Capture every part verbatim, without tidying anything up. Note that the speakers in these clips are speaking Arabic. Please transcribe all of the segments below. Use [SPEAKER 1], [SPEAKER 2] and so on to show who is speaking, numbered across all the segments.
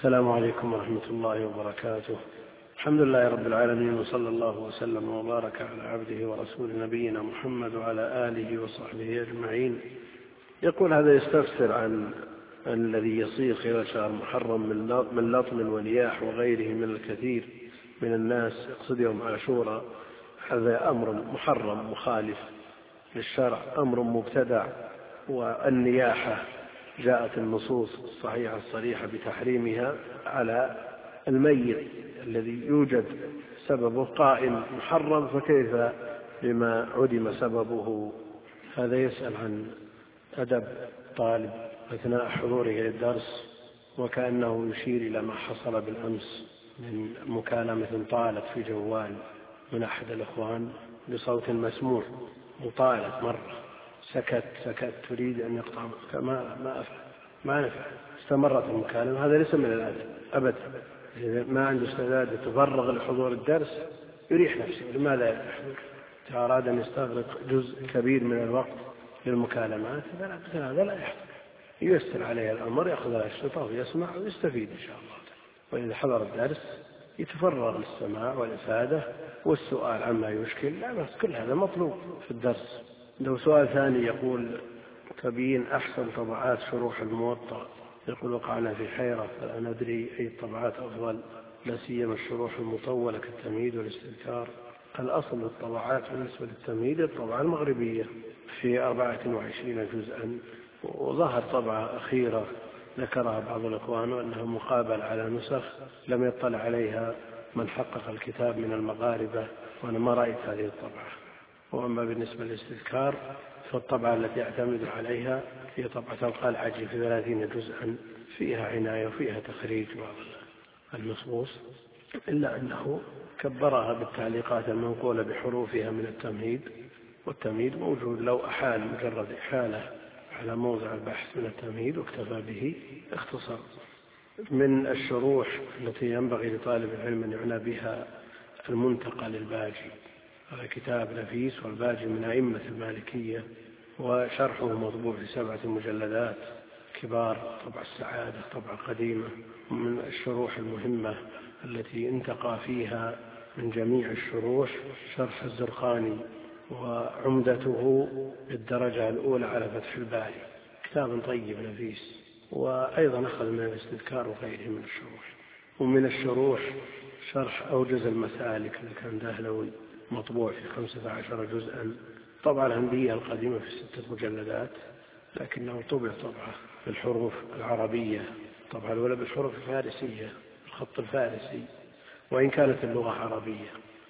[SPEAKER 1] السلام عليكم ورحمة الله وبركاته. الحمد لله رب العالمين، وصلى الله وسلم وبارك على عبده ورسول نبينا محمد وعلى آله وصحبه أجمعين. يقول هذا يستفسر عن الذي يصير خلال شهر محرم من لطم ونياح وغيره من الكثير من الناس، يقصد يوم عاشوراء. هذا أمر محرم مخالف للشرع، أمر مبتدع، والنياحة جاءت النصوص الصحيحة الصريحة بتحريمها على الميت الذي يوجد سببه قائم محرم، فكيف بما عدم سببه؟ هذا يسأل عن أدب طالب أثناء حضوره للدرس، وكأنه يشير إلى ما حصل بالأمس من مكالمة طالت في جوال من أحد الإخوان بصوت مسموع، وطالت مرة، سكت سكت تريد أن يقطع، ما ما أفعل ما نفع، استمرت المكالمة. هذا ليس من الأدب أبدا. إذا ما عنده استعداد يتفرغ لحضور الدرس يريح نفسه، لماذا يحضر؟ إذا أراد أن يستغرق جزء كبير من الوقت للمكالمات هذا لا يحضر، ييسر عليه الأمر، يأخذ الأشرطة ويسمع ويستفيد إن شاء الله. وإذا حضر الدرس يتفرغ للسماع والإفادة والسؤال عما يشكل، لا بس كل هذا مطلوب في الدرس. لو سؤال ثاني يقول تبيين أحسن طبعات شروح الموطأ. يقول وقعنا في حيرة فلا ندري أي الطبعات أفضل، لا سيما الشروح المطولة كالتمهيد والاستذكار. الأصل الطبعات بالنسبة للتمهيد الطبعة المغربية في أربعة وعشرين جزءا، وظهر طبعة أخيرة ذكرها بعض الإخوان وأنها مقابل على نسخ لم يطلع عليها من حقق الكتاب من المغاربة، وأنا ما رأيت هذه الطبعة. وأما بالنسبة للاستذكار فالطبعة التي أعتمد عليها هي طبعة القلعجي في ثلاثين جزءا، فيها عناية وفيها تخريج بعض النصوص، إلا أنه كبرها بالتعليقات المنقولة بحروفها من التمهيد، والتمهيد موجود، لو أحال مجرد إحالة على موضع البحث من التمهيد واكتفى به اختصر. من الشروح التي ينبغي لطالب العلم أن يعنى بها المنتقى للباجي، هذا كتاب نفيس، والباجي من أئمة المالكية، وشرحه مطبوع في سبعة مجلدات كبار، طبع السعادة طبعة قديمة. من الشروح المهمة التي انتقى فيها من جميع الشروح شرح الزرقاني، وعمدته بالدرجة الأولى على فتح الباري، كتاب طيب نفيس. وأيضا أخذ من الاستذكار وغيره من الشروح. ومن الشروح شرح أوجز المسالك لكان دهلوي، مطبوع في خمسة عشر جزءا، طبعا الهندية القديمة في ستة مجلدات، لكنه طبع طبعة بالحروف العربية، طبعا الأولى بالحروف الفارسية الخط الفارسي، وإن كانت اللغة عربية.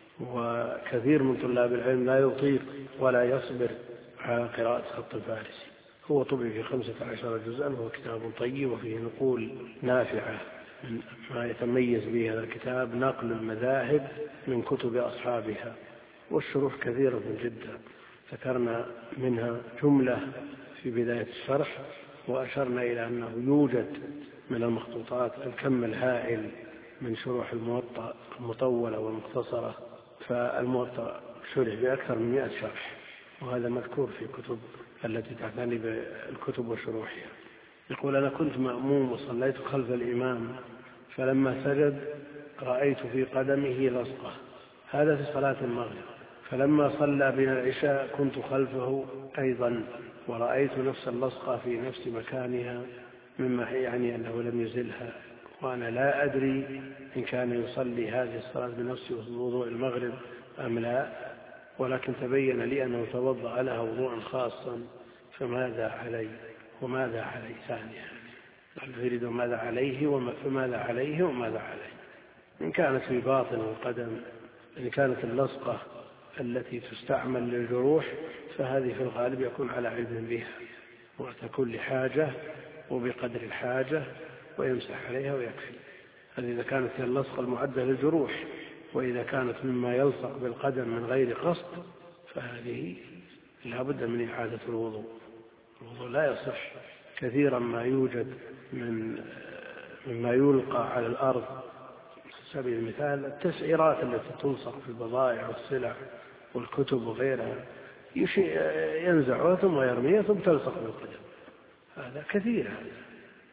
[SPEAKER 1] وكثير من طلاب العلم لا يطيق ولا يصبر على قراءة خط الفارسي. هو طبع في خمسة عشر جزءا، وهو كتاب طيب وفيه نقول نافعة. من ما يتميز به هذا الكتاب نقل المذاهب من كتب أصحابها، والشروح كثيرة جدا، ذكرنا منها جملة في بداية الشرح، وأشرنا إلى أنه يوجد من المخطوطات الكم الهائل من شروح الموطأ المطولة والمختصرة، فالموطأ شرح بأكثر من مئة شرح، وهذا مذكور في كتب التي تعتني بالكتب وشروحها. يقول أنا كنت مأموم وصليت خلف الإمام، فلما سجد رأيت في قدمه لصقة، هذا في صلاة المغرب. فلما صلى بنا العشاء كنت خلفه أيضا، ورأيت نفس اللصقة في نفس مكانها، مما يعني أنه لم يزلها، وأنا لا أدري إن كان يصلي هذه الصلاة بنفس وضوء المغرب أم لا، ولكن تبين لي أنه توضأ لها وضوءا خاصا، فماذا علي وماذا علي ثانيا؟ يريد ماذا عليه وماذا عليه وماذا عليه. إن كانت في باطن القدم، إن كانت اللصقة التي تستعمل للجروح، فهذه في الغالب يكون على علم بها، وتكون لحاجة وبقدر الحاجة ويمسح عليها ويكفي. هذه إذا كانت اللصقة المعدة للجروح، وإذا كانت مما يلصق بالقدم من غير قصد فهذه لا بد من إعادة الوضوء. الوضوء لا يصح. كثيرا ما يوجد من مما يلقى على الأرض، سبيل المثال التسعيرات التي تلصق في البضائع والسلع والكتب وغيرها، ينزعها ثم يرميها ثم تلصق بالقدم، هذا كثير. هذا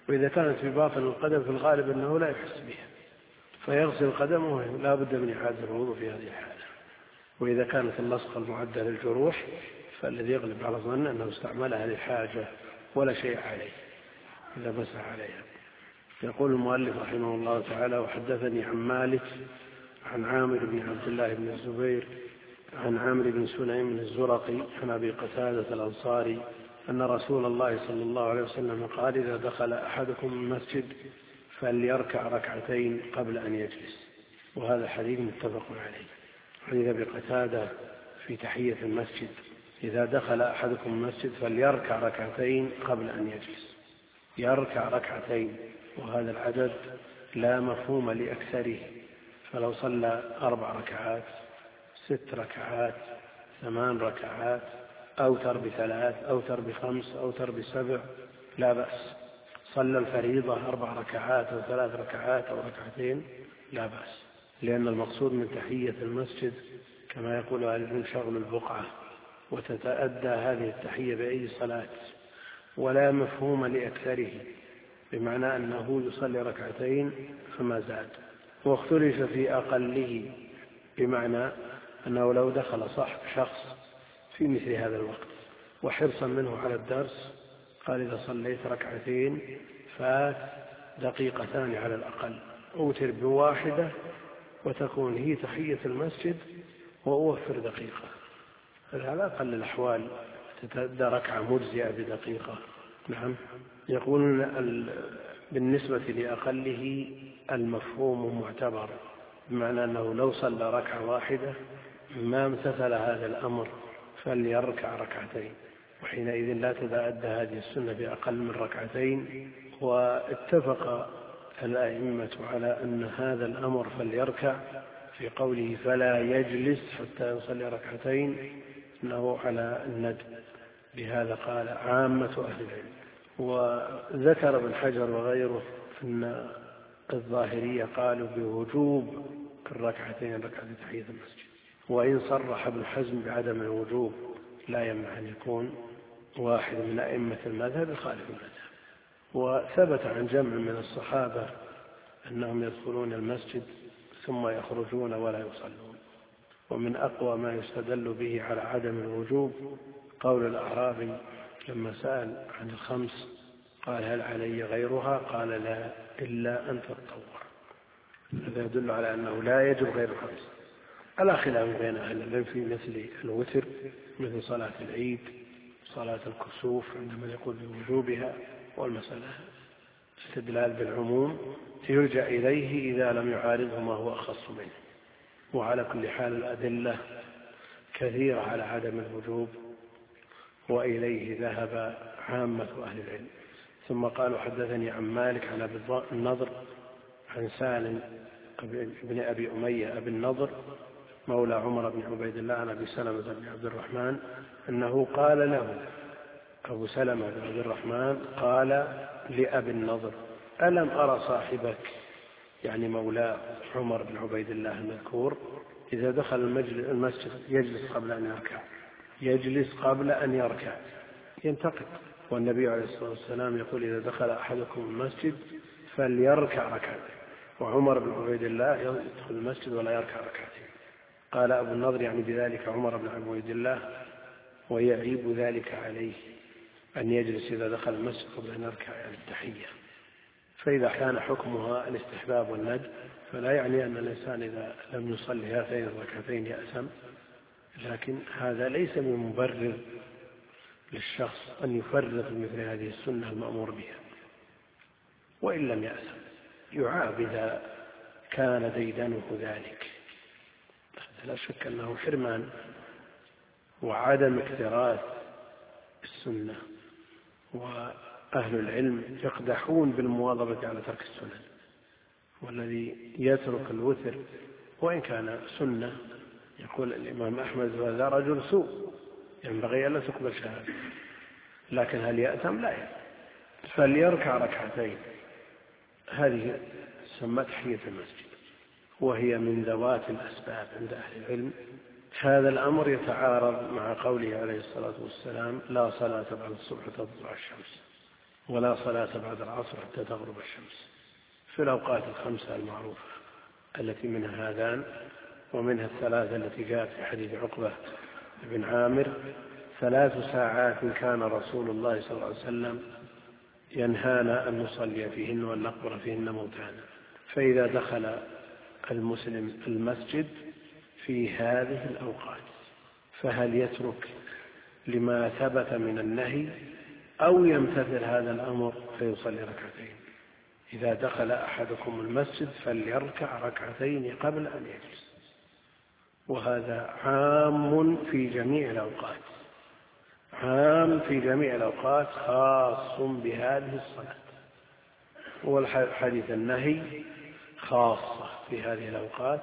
[SPEAKER 1] وإذا كانت في باطن القدم في الغالب أنه لا يحس بها فيغسل قدمه لا بد من إعادة الوضوء في هذه الحالة. وإذا كانت اللصقة المعدة للجروح فالذي يغلب على الظن أنه استعملها لحاجة ولا شيء عليه إذا مسح عليها. يقول المؤلف رحمه الله تعالى: وحدثني عن مالك عن عامر بن عبد الله بن الزبير عن عامر بن سليم الزرقي عن أبي قتادة الأنصاري أن رسول الله صلى الله عليه وسلم قال: إذا دخل أحدكم المسجد فليركع ركعتين قبل أن يجلس. وهذا حديث متفق عليه. حديث أبي قتادة في تحية المسجد: إذا دخل أحدكم المسجد فليركع ركعتين قبل أن يجلس. يركع ركعتين، وهذا العدد لا مفهوم لأكثره، فلو صلى أربع ركعات ست ركعات ثمان ركعات أوتر بثلاث أوتر بخمس أوتر بسبع لا بأس. صلى الفريضة أربع ركعات أو ثلاث ركعات أو ركعتين لا بأس، لأن المقصود من تحية المسجد كما يقول أهل العلم شغل البقعة، وتتأدى هذه التحية بأي صلاة، ولا مفهوم لأكثره، بمعنى أنه يصلي ركعتين فما زاد. واختلف في أقله، بمعنى أنه لو دخل صاحب شخص في مثل هذا الوقت وحرصا منه على الدرس قال: إذا صليت ركعتين فات دقيقتان على الأقل، أوتر بواحدة وتكون هي تحية المسجد وأوفر دقيقة. على أقل الأحوال تتأدى ركعة مجزئة بدقيقة. نعم. يقولون بالنسبة لأقله المفهوم معتبر، بمعنى أنه لو صلى ركعة واحدة ما امتثل هذا الأمر فليركع ركعتين، وحينئذ لا تتأدى هذه السنة بأقل من ركعتين. واتفق الأئمة على أن هذا الأمر فليركع في قوله فلا يجلس حتى يصلي ركعتين أنه على الندب، بهذا قال عامة أهل العلم. وذكر ابن حجر وغيره أن الظاهرية قالوا بوجوب الركعتين ركعتين تحية المسجد، وإن صرح ابن حزم بعدم الوجوب لا يمنع أن يكون واحد من أئمة المذهب يخالف المذهب. وثبت عن جمع من الصحابة أنهم يدخلون المسجد ثم يخرجون ولا يصلون. ومن أقوى ما يستدل به على عدم الوجوب قول الأعرابي لما سأل عن الخمس قال: هل علي غيرها؟ قال: لا، إلا أن تتطوع. هذا يدل على أنه لا يجب غير الخمس. على خلاف بين أهل العلم في مثل الوتر، مثل صلاة العيد، صلاة الكسوف عندما يقول بوجوبها، والمسألة استدلال بالعموم يرجع إليه إذا لم يعارضه ما هو أخص منه. وعلى كل حال الأدلة كثيرة على عدم الوجوب، وإليه ذهب عامة أهل العلم. ثم قالوا: حدثني عن مالك عن أبي النضر عن سالم بن أبي أمية أبي النضر مولى عمر بن عبيد الله عن أبي سلمة بن عبد الرحمن أنه قال له أبو سلمة بن عبد الرحمن قال لأبي النضر: ألم أرى صاحبك، يعني مولى عمر بن عبيد الله المذكور، إذا دخل المسجد يجلس قبل أن يركع يجلس قبل أن يركع ينتقد. والنبي عليه الصلاة والسلام يقول: إذا دخل أحدكم المسجد فليركع ركعتين، وعمر بن عبيد الله يدخل المسجد ولا يركع ركعتين. قال أبو النضر يعني بذلك عمر بن عبيد الله، ويعيب ذلك عليه أن يجلس إذا دخل المسجد قبل أن يركع يعني التحية. فإذا كان حكمها الاستحباب والندب فلا يعني أن الإنسان إذا لم يصلي هاتين الركعتين يأثم، لكن هذا ليس من مبرر للشخص أن يفرط مثل هذه السنة المأمور بها. وإن لم يأثم يعاب إذا كان ديدنه ذلك، لا شك أنه حرمان وعدم اكتراث السنة. وأهل العلم يقدحون بالمواظبة على ترك السنة، والذي يترك الوتر وإن كان سنة يقول الإمام أحمد: هذا رجل سوء ينبغي ألا تقبل شهادة. لكن هل يأثم؟ لا يأثم. فليركع ركعتين، هذه سمت تحية المسجد، وهي من ذوات الأسباب عند أهل العلم. هذا الأمر يتعارض مع قوله عليه الصلاة والسلام: لا صلاة بعد الصبح تطلع الشمس. ولا صلاة بعد العصر حتى تغرب الشمس في الأوقات الخمسة المعروفة التي منها هذان، ومنها الثلاثة التي جاءت في حديث عقبة بن عامر: ثلاث ساعات كان رسول الله صلى الله عليه وسلم ينهانا أن نصلي فيهن وأن نقبر فيهن موتانا. فإذا دخل المسلم المسجد في هذه الأوقات فهل يترك لما ثبت من النهي أو يمتثل هذا الأمر فيصلي ركعتين؟ إذا دخل أحدكم المسجد فليركع ركعتين قبل أن يجلس، وهذا عام في جميع الأوقات، عام في جميع الأوقات، خاص بهذه الصلاة. والحديث النهي خاصة في هذه الأوقات،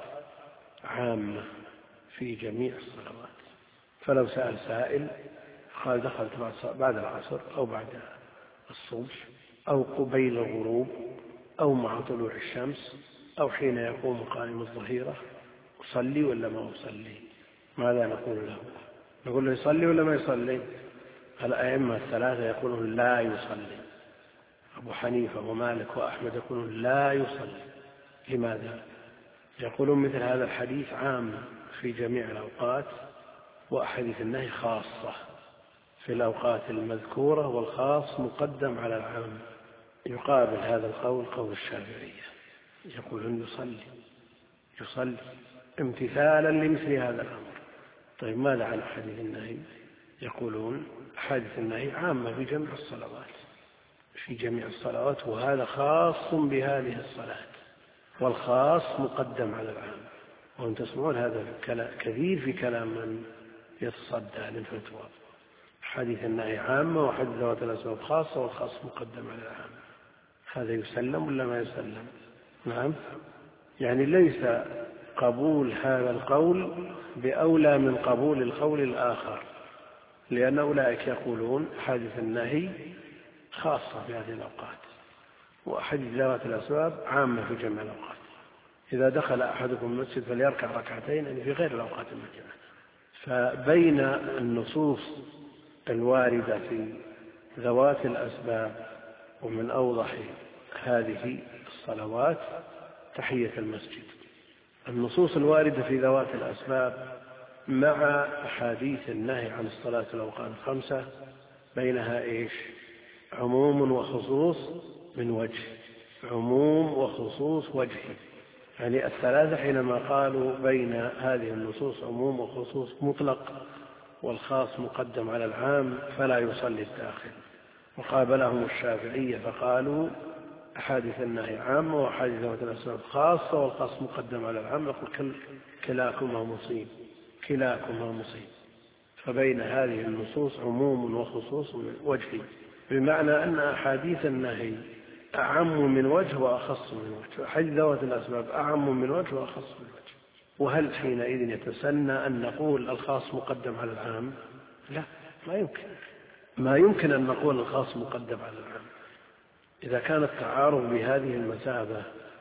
[SPEAKER 1] عامة في جميع الصلوات. فلو سأل سائل قال دخلت بعد العصر أو بعد الصبح أو قبيل الغروب أو مع طلوع الشمس أو حين يقوم قائم الظهيرة، أصلي ولا ما أصلي؟ ماذا نقول له؟ نقول له يصلي ولا ما يصلي؟ الأئمة الثلاثة يقولون لا يصلي، أبو حنيفة ومالك وأحمد يقولون لا يصلي. لماذا؟ يقولون مثل هذا الحديث عام في جميع الأوقات، وأحاديث النهي خاصة في الأوقات المذكورة، والخاص مقدم على العام. يقابل هذا القول قول الشافعية، يقولون يصلي يصلي امتثالا لمثل هذا الأمر. طيب ماذا عن أحاديث النهي؟ يقولون أحاديث النهي عامة في جميع الصلوات، في جميع الصلوات، وهذا خاص بهذه الصلاة، والخاص مقدم على العام. وأن تسمعون هذا كثير في كلام من يتصدى للفتوى. حديث النهي عامة وحديث ذوات الأسباب خاصة، والخاص مقدم على العام. هذا يسلم ولا ما يسلم؟ نعم، يعني ليس قبول هذا القول بأولى من قبول القول الآخر، لأن أولئك يقولون حديث النهي خاصة في هذه الأوقات، وحديث ذوات الأسباب عامة في جميع الأوقات. إذا دخل أحدكم المسجد فليركع ركعتين، يعني في غير الأوقات المجمعة. فبين النصوص الواردة في ذوات الأسباب ومن أوضح هذه الصلوات تحية المسجد، النصوص الواردة في ذوات الأسباب مع أحاديث النهي عن الصلاة في الأوقات الخمسة بينها إيش؟ عموم وخصوص من وجه، عموم وخصوص وجهي. يعني الثلاثة حينما قالوا بين هذه النصوص عموم وخصوص مطلق والخاص مقدم على العام فلا يصلي الداخل. وقابلهم الشافعية فقالوا أحاديث النهي عامة وأحاديث ذوات الأسباب خاصة، والخاص مقدم على العام. يقول كلاكما مصيب، كلاكما مصيب. فبين هذه النصوص عموم وخصوص وجهي، بمعنى أن أحاديث النهي أعم من وجه وأخص من وجه، أحاديث ذوات الأسباب أعم من وجه وأخص من وجه. وهل حينئذ يتسنى أن نقول الخاص مقدم على العام؟ لا، ما يمكن، ما يمكن أن نقول الخاص مقدم على العام. إذا كان التعارض بهذه المثابة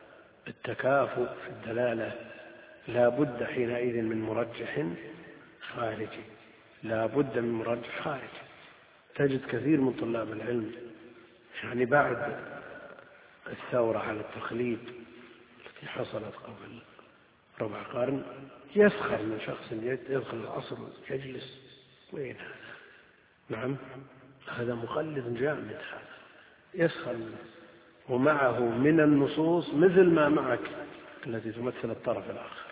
[SPEAKER 1] التكافؤ في الدلالة لا بد حينئذ من مرجح خارجي، لا بد من مرجح خارجي. تجد كثير من طلاب العلم يعني بعد الثورة على التقليد التي حصلت قبل ربع قرن يسخر من شخص يدخل العصر يجلس، وين هذا؟ نعم، هذا مقلد جامد، هذا يسخر منه، ومعه من النصوص مثل ما معك التي تمثل الطرف الآخر.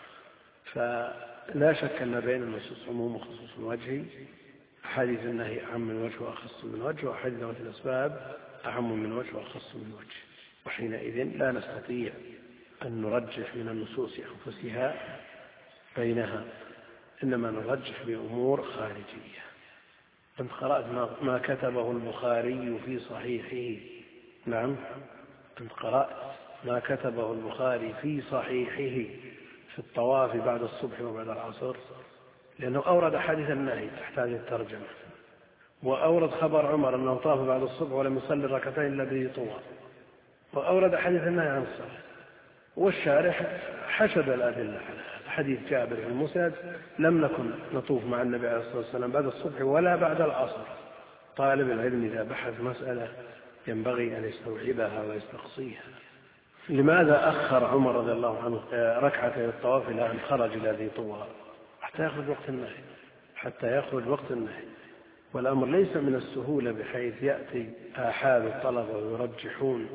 [SPEAKER 1] فلا شك أن بين النصوص عموم وخصوص وجهي، أحاديث النهي أعم من وجه وأخص من وجه، وأحاديث ذوات الأسباب أعم من وجه وأخص من وجه. وحينئذ لا نستطيع أن نرجح من النصوص أنفسها بينها، إنما نرجح بأمور خارجية. أنت قرأت ما كتبه البخاري في صحيحه؟ نعم، أنت قرأت ما كتبه البخاري في صحيحه في الطواف بعد الصبح وبعد العصر؟ لأنه أورد حديث النهي تحت هذه الترجمة، وأورد خبر عمر أنه طاف بعد الصبح ولم يصلي الركعتين إلا به طوى، وأورد حديث النهي عن الصلاة. والشارح حشد الأدلة على هذا. حديث جابر بن مسند: لم نكن نطوف مع النبي عليه الصلاة والسلام بعد الصبح ولا بعد العصر. طالب العلم إذا بحث مسألة ينبغي أن يستوعبها ويستقصيها. لماذا أخر عمر رضي الله عنه ركعتي الطواف إلى أن خرج إلى ذي طوى؟ حتى يأخذ وقت النهي، حتى يأخذ وقت النهي. والأمر ليس من السهولة بحيث يأتي آحاد الطلبة ويرجحون،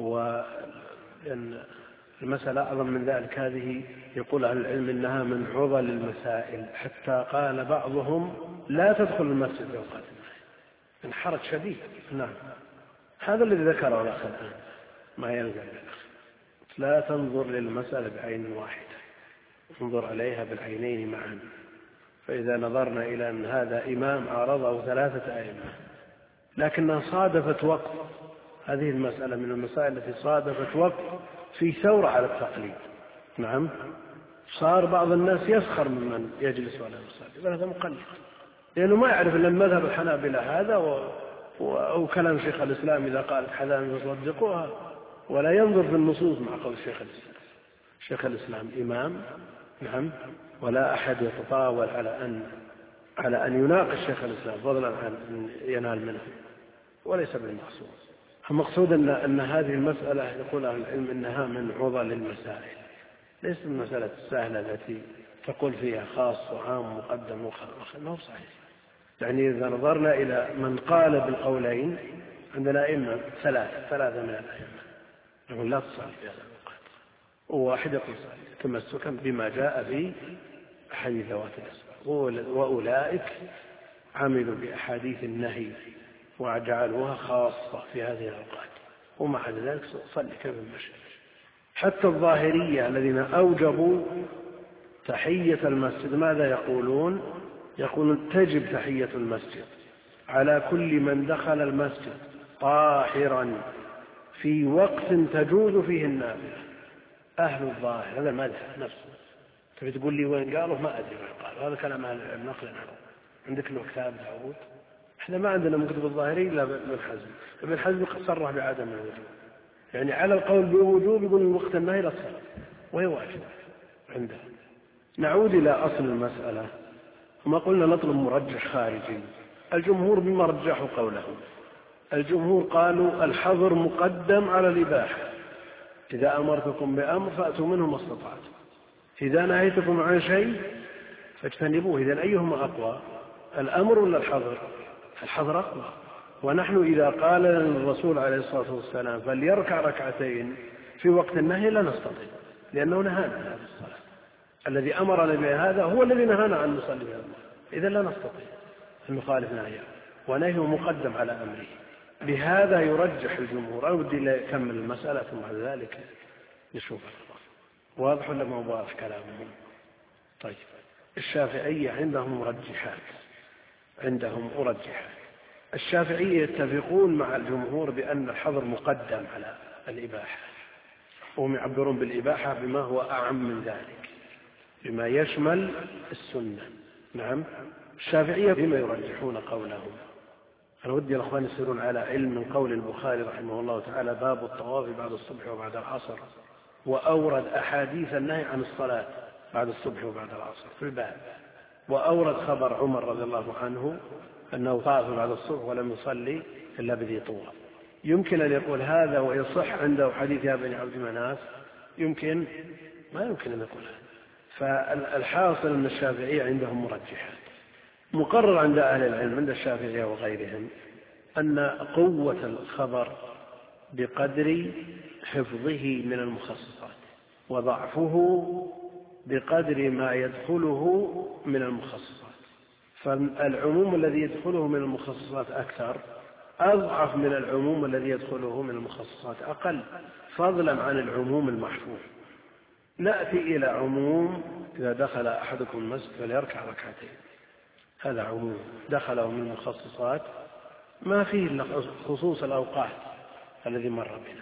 [SPEAKER 1] وأن المسألة أعظم من ذلك. هذه يقول أهل العلم إنها من عضل المسائل، حتى قال بعضهم لا تدخل المسجد في أوقات النهي، من حرج شديد. نعم، هذا الذي ذكره الأخ الآن ما يلزم الأخ. لا تنظر للمسألة بعين واحدة، انظر عليها بالعينين معا. فإذا نظرنا إلى أن هذا إمام عارضه ثلاثة أئمة لكنها صادفت وقت، هذه المسألة من المسائل التي صادفت وقت في ثورة على التقليد. نعم، صار بعض الناس يسخر ممن يجلس ولا يصلي، هذا مقلد، لأنه ما يعرف إلا المذهب الحنابلة هذا و... و... أو كلام شيخ الإسلام إذا قالت حلال يصدقوها، ولا ينظر في النصوص مع قول شيخ الإسلام. شيخ الإسلام إمام، نعم، ولا أحد يتطاول على أن على أن يناقش شيخ الإسلام فضلا عن أن ينال منه، وليس بالمقصود. المقصود أن, أن هذه المسألة يقول أهل العلم إنها من عضل المسائل، ليست المسألة السهلة التي تقول فيها خاص وعام مقدم ومؤخر، ما هو صحيح. يعني إذا نظرنا إلى من قال بالقولين، عندنا أئمة ثلاثة ثلاثة من الأئمة يقول لا تصلي في هذا الوقت، وواحد يقول صلي تمسكا بما جاء في أحاديث ذوات الأسباب، وأولئك عملوا بأحاديث النهي وجعلوها خاصة في هذه الأوقات، ومع ذلك صلي كيف مشى. حتى الظاهرية الذين أوجبوا تحية المسجد ماذا يقولون؟ يقولون تجب تحية المسجد على كل من دخل المسجد طاهرا في وقت تجوز فيه النافلة. أهل الظاهر هذا المذهب نفسه. تبي تقول لي وين قالوا؟ ما أدري وين قالوا، هذا كلام أهل العلم نقلا عنه. عندك له كتاب داود؟ احنا ما عندنا من كتب الظاهري إلا ابن حزم. ابن حزم صرح بعدم الوجوب، يعني على القول بوجوب يقول وقت النهي لا الصلاة، وهي واجب عنده. نعود إلى أصل المسألة، وما قلنا نطلب مرجح خارجي. الجمهور بما رجحوا قولهم، الجمهور قالوا الحظر مقدم على الإباحة، إذا أمرتكم بأمر فأتوا منه ما استطعتم، إذا نهيتكم عن شيء فاجتنبوه. إذن أيهما أقوى، الأمر ولا الحظر؟ الحظر أقوى. ونحن إذا قال الرسول عليه الصلاة والسلام فليركع ركعتين في وقت النهي لا نستطيع، لأنه نهانا عن هذه الصلاة. الذي أمرنا بهذا هو الذي نهانا عن نصلي بهذا، إذا لا نستطيع أن نخالف نهيه، ونهيه مقدم على أمره. بهذا يرجح الجمهور. أودي لكمل المسألة ثم بعد ذلك نشوف واضح ولا ما واضح كلامهم؟ طيب، الشافعية عندهم مرجحات، عندهم مرجحات. الشافعية يتفقون مع الجمهور بأن الحظر مقدم على الإباحة، وهم يعبرون بالإباحة بما هو أعم من ذلك، بما يشمل السنة. نعم، الشافعية بما يرجحون قولهم. أنا ودي الأخوان يصيرون على علم من قول البخاري رحمه الله تعالى باب الطواف بعد الصبح وبعد العصر، وأورد أحاديث النهي عن الصلاة بعد الصبح وبعد العصر في الباب، وأورد خبر عمر رضي الله عنه أنه طاف بعد الصبح ولم يصلي إلا بذي طوى. يمكن أن يقول هذا ويصح عنده حديث يا بني عبد مناف؟ يمكن؟ ما يمكن أن يقول هذا. فالحاصل أن الشافعية عندهم مرجحات. مقرر عند أهل العلم عند الشافعية وغيرهم أن قوة الخبر بقدر حفظه من المخصصات، وضعفه بقدر ما يدخله من المخصصات. فالعموم الذي يدخله من المخصصات أكثر أضعف من العموم الذي يدخله من المخصصات أقل، فضلا عن العموم المحفوظ. نأتي إلى عموم إذا دخل أحدكم المسجد فليركع ركعتين، هذا عموم دخله من المخصصات ما فيه خصوص الأوقات الذي مر بنا،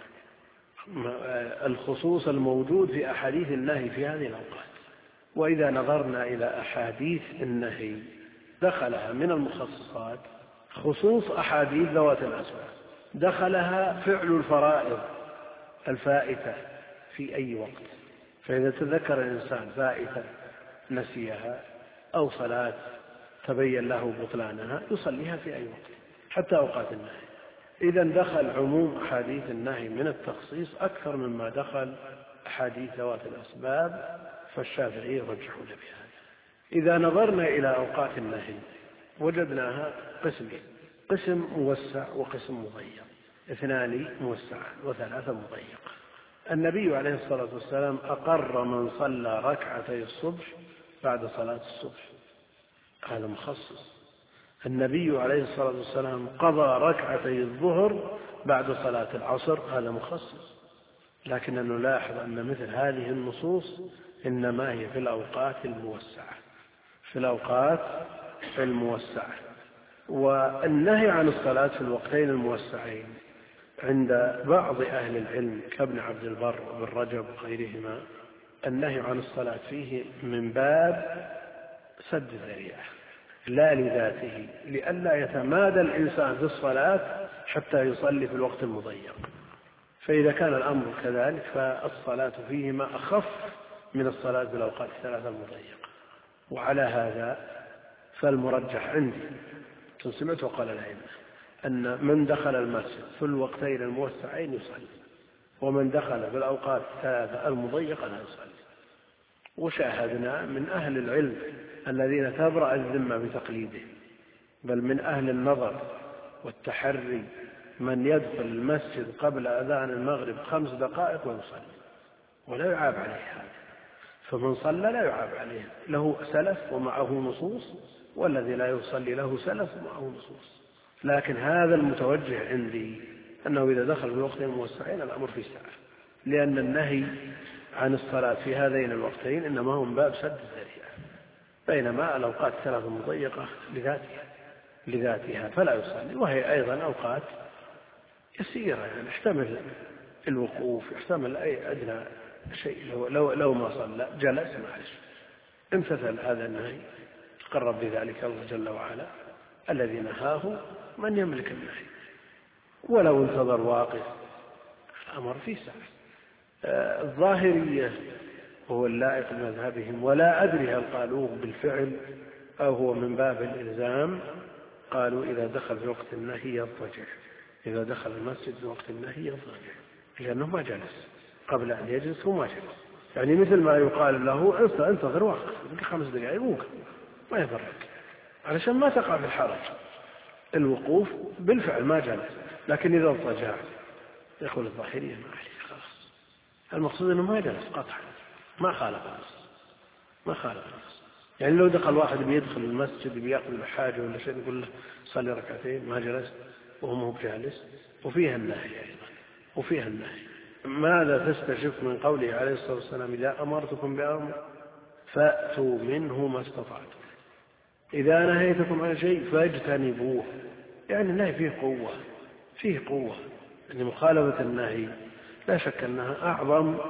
[SPEAKER 1] الخصوص الموجود في أحاديث النهي في هذه الأوقات. وإذا نظرنا إلى أحاديث النهي دخلها من المخصصات خصوص أحاديث ذوات الأسباب، دخلها فعل الفرائض الفائتة في أي وقت. فإذا تذكر الإنسان فائتة نسيها أو صلاة تبين له بطلانها يصليها في أي وقت حتى أوقات النهي. إذا دخل عموم أحاديث النهي من التخصيص أكثر مما دخل أحاديث ذوات الأسباب، فالشافعي يرجحون بهذا. إذا نظرنا إلى أوقات النهي وجدناها قسمين: قسم موسع وقسم مضيق، اثنان موسعان وثلاثة مضيق. النبي عليه الصلاة والسلام أقر من صلى ركعتي الصبح بعد صلاة الصبح، هذا مخصص. النبي عليه الصلاة والسلام قضى ركعتي الظهر بعد صلاة العصر، هذا مخصص. لكن نلاحظ أن مثل هذه النصوص إنما هي في الأوقات الموسعة، في الأوقات الموسعة. والنهي عن الصلاة في الوقتين الموسعين عند بعض أهل العلم كابن عبد البر وابن رجب وغيرهما، النهي عن الصلاة فيه من باب سد الذريعة لا لذاته، لئلا يتمادى الإنسان في الصلاة حتى يصلي في الوقت المضيق. فإذا كان الأمر كذلك فالصلاة فيهما أخف من الصلاة في الأوقات الثلاثة المضيقة. وعلى هذا فالمرجح عندي سمعت وقال الأئمة أن من دخل المسجد في الوقتين الموسعين يصلي، ومن دخل في الأوقات الثلاثة المضيقة لا يصلي. وشاهدنا من أهل العلم الذين تبرأ الذمة بتقليده، بل من أهل النظر والتحري من يدخل المسجد قبل أذان المغرب خمس دقائق ويصلي ولا يعاب عليه هذا. فمن صلى لا يعاب عليه، له سلف ومعه نصوص، والذي لا يصلي له سلف ومعه نصوص. لكن هذا المتوجه عندي أنه إذا دخل في الوقتين الموسعين الأمر في ساعة، لأن النهي عن الصلاة في هذين الوقتين إنما هو من باب سد الذريعة، بينما الأوقات الثلاث المضيقة لذاتها لذاتها فلا يصلي. وهي أيضا أوقات يسيرة، يعني يحتمل الوقوف، يحتمل أي أدنى شيء. لو, لو, لو ما صلى جلس معلش، امتثل هذا النهي تقرب بذلك الله جل وعلا الذي نهاه من يملك النهي. ولو انتظر واقف الأمر في ساعة. آه الظاهرية هو اللائق بمذهبهم، ولا أدري هل قالوه بالفعل أو هو من باب الإلزام. قالوا إذا دخل في وقت النهي يضطجع، إذا دخل المسجد في وقت النهي يضطجع، لأنه ما جلس قبل أن يجلس وما جلس. يعني مثل ما يقال له انتظر واقف خمس دقائق وقف ما يضرك، علشان ما تقع في الحرج. الوقوف بالفعل ما جلس، لكن إذا اضطجع يقول الظاهرية ما عليه خلاص، المقصود أنه ما جلس قطعا، ما خالف النص ما خالف النص. يعني لو دخل واحد بيدخل المسجد بيأخذ حاجة ولا شيء يقول له صلي ركعتين ما جلس وهو مو بجالس، وفيها النهي أيضا وفيها النهي. ماذا تستشف من قوله عليه الصلاة والسلام إذا أمرتكم بأمر فأتوا منه ما استطعتم، إذا نهيتكم عن شيء فاجتنبوه. يعني النهي فيه قوة، فيه قوة. يعني مخالفة النهي لا شك أنها أعظم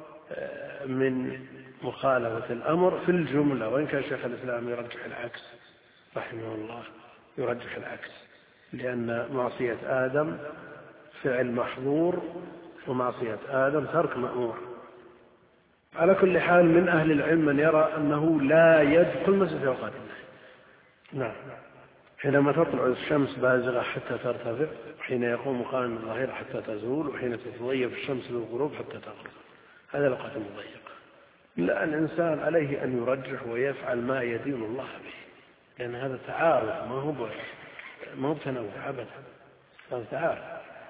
[SPEAKER 1] من مخالفة الأمر في الجملة، وإن كان شيخ الإسلام يرجح العكس رحمه الله، يرجح العكس، لأن معصية آدم فعل محظور ومعصية آدم ترك مأمور. على كل حال من أهل العلم من يرى أنه لا يدخل مسجد في أوقات النهي. نعم، حينما تطلع الشمس بازغة حتى ترتفع، وحين يقوم قائم الظهيرة حتى تزول، وحين تتضيف الشمس للغروب حتى تغرب، هذا الأوقات المضيقة. لا، الإنسان عليه أن يرجح ويفعل ما يدين الله به، لأن هذا تعارض، ما هو ما هو تنوع أبدا، هذا تعارض.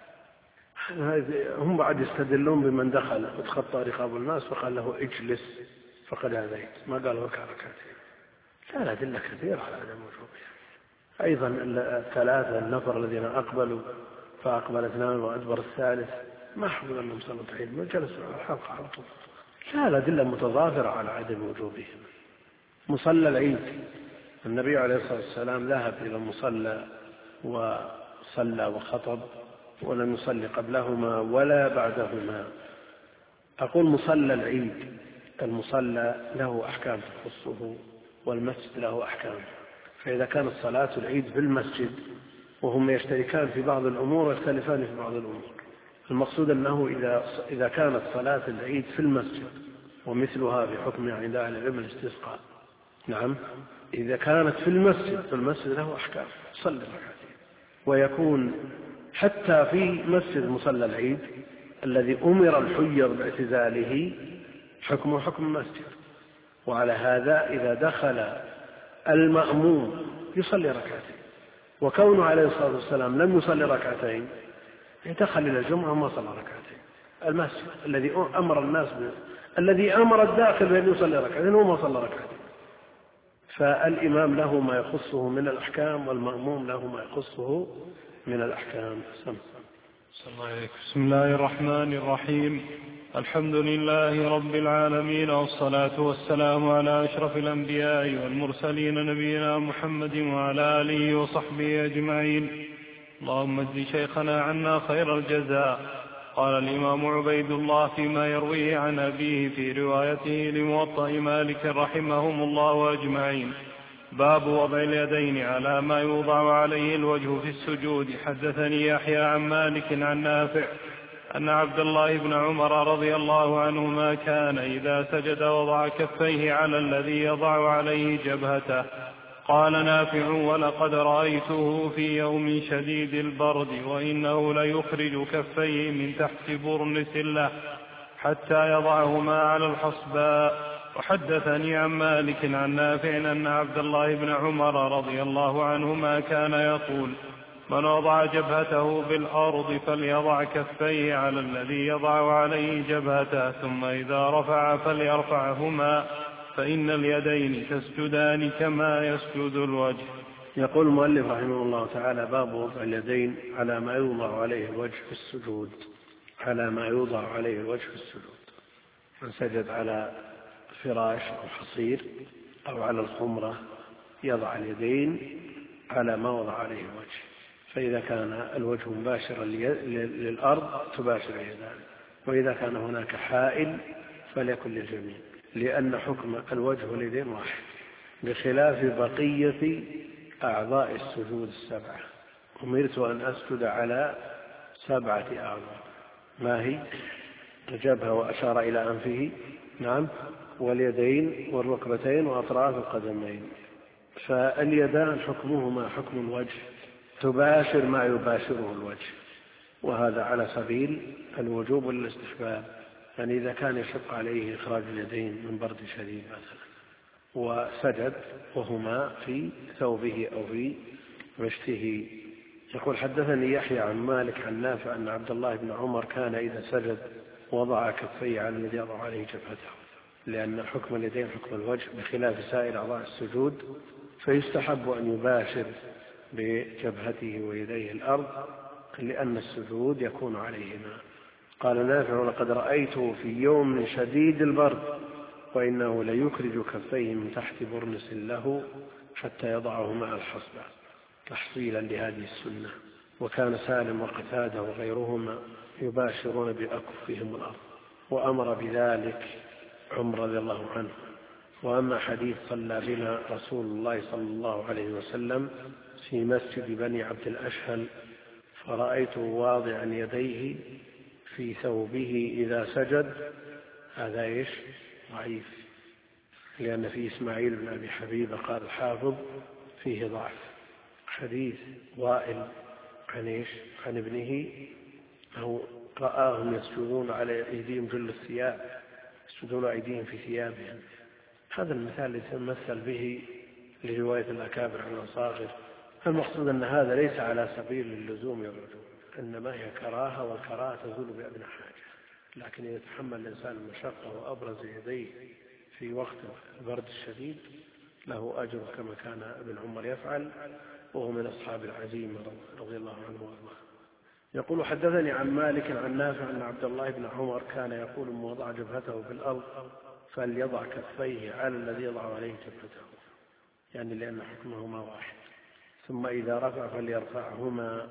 [SPEAKER 1] هم بعد يستدلون بمن دخل وتخطى رقاب الناس فقال له اجلس فقد هذيت، ما قال ركع ركعتين. لا لا أدلة كثيرة على عدم وجوبها. أيضا الثلاثة النفر الذين أقبلوا فأقبل اثنان وأدبر الثالث ما حفظ أنهم صلوا العيد، ما جلسوا على الحلقة على طول. لا لا أدلة متظاهرة على عدم وجوبهم. مصلى العيد، النبي عليه الصلاة والسلام ذهب إلى المصلى وصلى وخطب، ولم يصلي قبلهما ولا بعدهما. أقول مصلى العيد، المصلى له أحكام تخصه والمسجد له أحكام. فإذا كانت صلاة العيد في المسجد وهم يشتركان في بعض الأمور ويختلفان في بعض الأمور، المقصود أنه إذا, إذا كانت صلاة العيد في المسجد ومثلها بحكم عند أهل العلم الاستسقاء، نعم، إذا كانت في المسجد فالمسجد له أحكام، صلي ركعتين. ويكون حتى في مسجد مصلى العيد الذي أمر الحيض باعتزاله حكمه حكم المسجد. وعلى هذا إذا دخل المأموم يصلي ركعتين، وكونه عليه الصلاة والسلام لم يصلي ركعتين دخل إلى الجمعة وما صلى ركعتين. المسجد الذي أمر الناس به، الذي أمر الداخل بأن يصلي ركعتين وما صلى ركعتين. فالإمام له ما يخصه من الأحكام والمأموم له ما يخصه من الأحكام. سم.
[SPEAKER 2] بسم الله الرحمن الرحيم. الحمد لله رب العالمين، والصلاة والسلام على أشرف الأنبياء والمرسلين نبينا محمد وعلى آله وصحبه أجمعين. اللهم اجز شيخنا عنا خير الجزاء. قال الإمام عبيد الله فيما يرويه عن أبيه في روايته لموطأ مالك رحمهم الله أجمعين: باب وضع اليدين على ما يوضع عليه الوجه في السجود. حدثني يحيى عن مالك عن نافع أن عبد الله بن عمر رضي الله عنهما كان إذا سجد وضع كفيه على الذي يضع عليه جبهته. قال نافع: ولقد رأيته في يوم شديد البرد وإنه ليخرج كفيه من تحت برنس له حتى يضعهما على الحصباء. وحدثني عن مالك عن نافع أن عبد الله بن عمر رضي الله عنهما كان يقول: من وضع جبهته بالأرض فليضع كفيه على الذي يضع عليه جبهته، ثم إذا رفع فليرفعهما، فإن اليدين تسجدان كما يسجد الوجه.
[SPEAKER 1] يقول المؤلف رحمه الله تعالى: باب وضع اليدين على ما يوضع عليه الوجه في السجود. على ما يوضع عليه الوجه في السجود، من سجد على فراش أو حصير أو على الخمرة يضع اليدين على ما وضع عليه الوجه. فإذا كان الوجه مباشرا للأرض تباشر اليدان، وإذا كان هناك حائل فليكن للجميع، لأن حكم الوجه واليدين واحد، بخلاف بقية أعضاء السجود السبعة. أمرت أن أسجد على سبعة أعضاء، ما هي؟ الجبهة وأشار إلى أنفه، نعم، واليدين والركبتين وأطراف القدمين. فاليدان حكمهما حكم الوجه، تباشر ما يباشره الوجه، وهذا على سبيل الوجوب والاستحباب. يعني إذا كان يشق عليه إخراج اليدين من برد شديد مثلا وسجد وهما في ثوبه أو في مشته. يقول: حدثني يحيى عن مالك عن نافع أن عبد الله بن عمر كان إذا سجد وضع كفيه على الذي يضع عليه جبهته، لأن حكم اليدين حكم الوجه بخلاف سائر أعضاء السجود، فيستحب أن يباشر بجبهته ويديه الأرض لأن السجود يكون عليهما. قال نافع: ولقد رأيته في يوم شديد البرد وإنه ليخرج كفيه من تحت برنس له حتى يضعهما على الحصبة، تحصيلا لهذه السنة. وكان سالم وقتادة وغيرهما يباشرون بأكفهم الأرض، وأمر بذلك عمر رضي الله عنه. وأما حديث صلى بنا رسول الله صلى الله عليه وسلم في مسجد بني عبد الأشهل فرأيته واضعا يديه في ثوبه إذا سجد، هذا إيش؟ ضعيف، لأن فيه إسماعيل بن أبي حبيبة قال الحافظ فيه ضعف. حديث وائل عن إيش؟ عن ابنه أو رآهم يسجدون على أيديهم جل الثياب، يسجدون أيديهم في ثيابهم. هذا المثال يتمثل به لرواية الأكابر عن الأصاغر. المقصود أن هذا ليس على سبيل اللزوم والرجوع، إنما هي كراهة، والكراهة تزول بأدنى حاجة. لكن إذا تحمل الإنسان المشقة وأبرز يديه في وقت البرد الشديد له أجر كما كان ابن عمر يفعل، وهو من أصحاب العزيمة رضي الله عنه وارضاه. يقول: حدثني عن مالك عن نافع أن عبد الله بن عمر كان يقول: من وضع جبهته في الأرض فليضع كفيه على الذي يضع عليه جبهته، يعني لأن حكمهما واحد. ثم إذا رفع فليرفعهما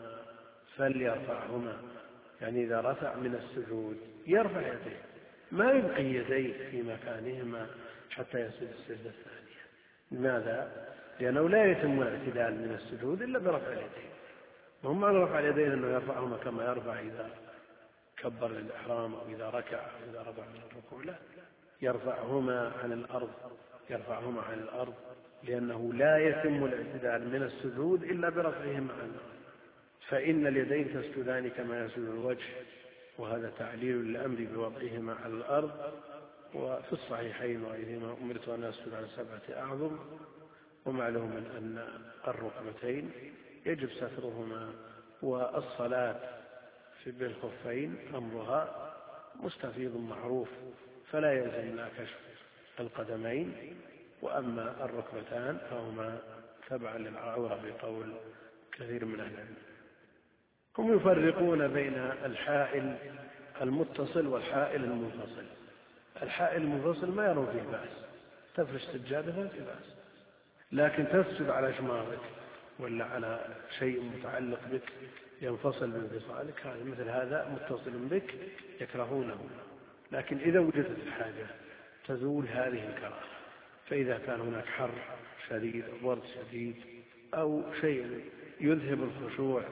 [SPEAKER 1] فليرفعهما يعني إذا رفع من السجود يرفع يديه، ما يبقي يديه في مكانهما حتى يسجد السجدة الثانية. لماذا؟ لأنه لا يتم الاعتدال من السجود إلا برفع اليدين. وهم معنى رفع اليدين أنه يرفعهما كما يرفع إذا كبر للإحرام أو إذا ركع أو إذا رفع من الركوع، لا، يرفعهما عن الأرض، يرفعهما عن الأرض لأنه لا يتم الاعتدال من السجود إلا برفعهما عن الأرض. فإن اليدين تسجدان كما يسجد الوجه، وهذا تعليل للأمر بوضعهما على الأرض. وفي الصحيحين وغيرهما أمرت أن أسجد على سبعة أعظم. ومعلوم أن الركبتين يجب سترهما، والصلاة في بالخفين أمرها مستفيض معروف، فلا يلزم لا كشف القدمين. وأما الركبتان فهما تبعا للعورة بقول كثير من أهل العلم. هم يفرقون بين الحائل المتصل والحائل المنفصل. الحائل المنفصل ما يرون فيه بأس، تفرش سجادة ما فيه بأس، لكن تسجد على شماغك ولا على شيء متعلق بك ينفصل بانفصالك، هذا مثل هذا متصل بك يكرهونه. لكن إذا وجدت الحاجة تزول هذه الكراهة. فإذا كان هناك حر شديد أو برد شديد أو شيء يذهب الخشوع،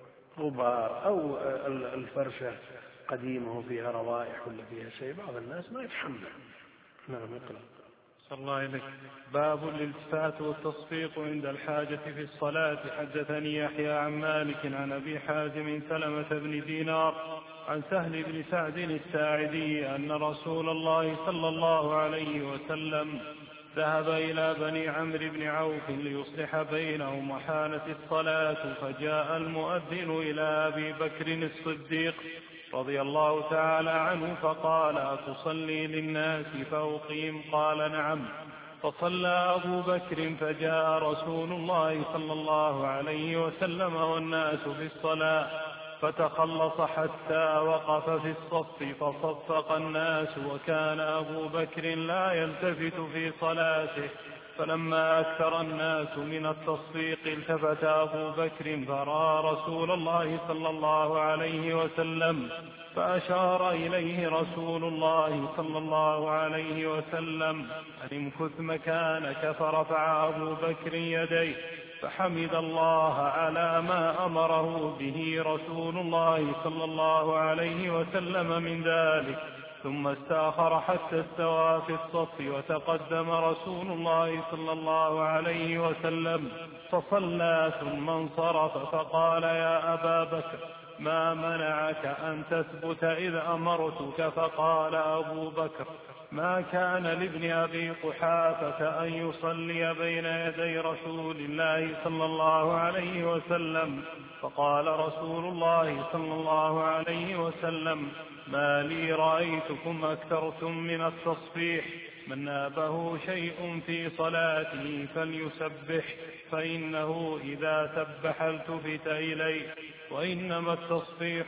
[SPEAKER 1] غبار أو الفرشة قديمة وفيها روائح ولا فيها شيء، بعض الناس ما يتحمل. نعم اقرأ.
[SPEAKER 2] صلى الله عليك. باب الالتفات والتصفيق عند الحاجة في الصلاة. حدثني يحيى عن مالك عن أبي حازم سلمة بن دينار عن سهل بن سعد الساعدي أن رسول الله صلى الله عليه وسلم ذهب إلى بني عمرو بن عوف ليصلح بينهم وحانت الصلاة، فجاء المؤذن إلى أبي بكر الصديق رضي الله تعالى عنه فقال: أتصلي للناس فأقيم؟ قال: نعم. فصلى أبو بكر، فجاء رسول الله صلى الله عليه وسلم والناس في الصلاة، فتخلص حتى وقف في الصف فصفق الناس، وكان أبو بكر لا يلتفت في صلاته. فلما أكثر الناس من التصفيق التفت أبو بكر فرأى رسول الله صلى الله عليه وسلم، فأشار إليه رسول الله صلى الله عليه وسلم أن امكث مكانك، فرفع أبو بكر يديه فحمد الله على ما أمره به رسول الله صلى الله عليه وسلم من ذلك، ثم استأخر حتى استوى في الصف، وتقدم رسول الله صلى الله عليه وسلم فصلى ثم انصرف، فقال: يا أبا بكر ما منعك أن تثبت إذ أمرتك؟ فقال أبو بكر: ما كان لابن أبي قحافة أن يصلي بين يدي رسول الله صلى الله عليه وسلم. فقال رسول الله صلى الله عليه وسلم: ما لي رأيتكم أكثرتم من التصفيح، من نابه شيء في صلاته فليسبح، فإنه إذا سبح التفت إليه، وإنما التصفيح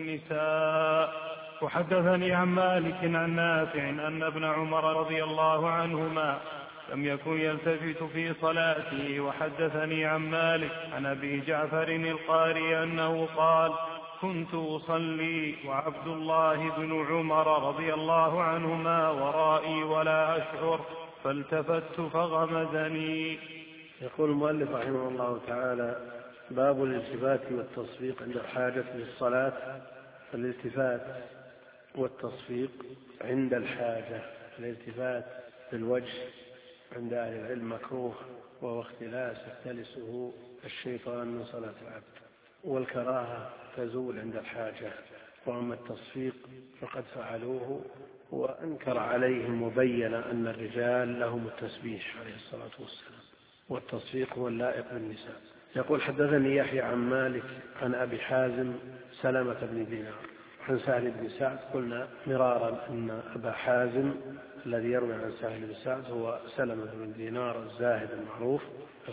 [SPEAKER 2] للنساء. وحدثني عن مالك عن نافع أن ابن عمر رضي الله عنهما لم يكن يلتفت في صلاته. وحدثني عن مالك عن أبي جعفر القاري أنه قال: كنت أصلي وعبد الله بن عمر رضي الله عنهما ورائي ولا أشعر، فالتفت فغمزني.
[SPEAKER 1] يقول المؤلف رحمه الله تعالى: باب الالتفات والتصفيق عند الحاجة للصلاة. الالتفات والتصفيق عند الحاجة. الالتفات بالوجه عند أهل العلم مكروه، وهو اختلاس يختلسه الشيطان من صلاة العبد، والكراهة تزول عند الحاجة. وأما التصفيق فقد فعلوه، وأنكر عليهم وبين أن الرجال لهم التسبيح عليه الصلاة والسلام، والتصفيق هو اللائق بالنساء. يقول: حدثني يحيى عن مالك عن أبي حازم سلمة بن دينار عن سهل بن سعد. قلنا مرارا أن أبا حازم الذي يروي عن سهل بن سعد هو سلمة بن دينار الزاهد المعروف،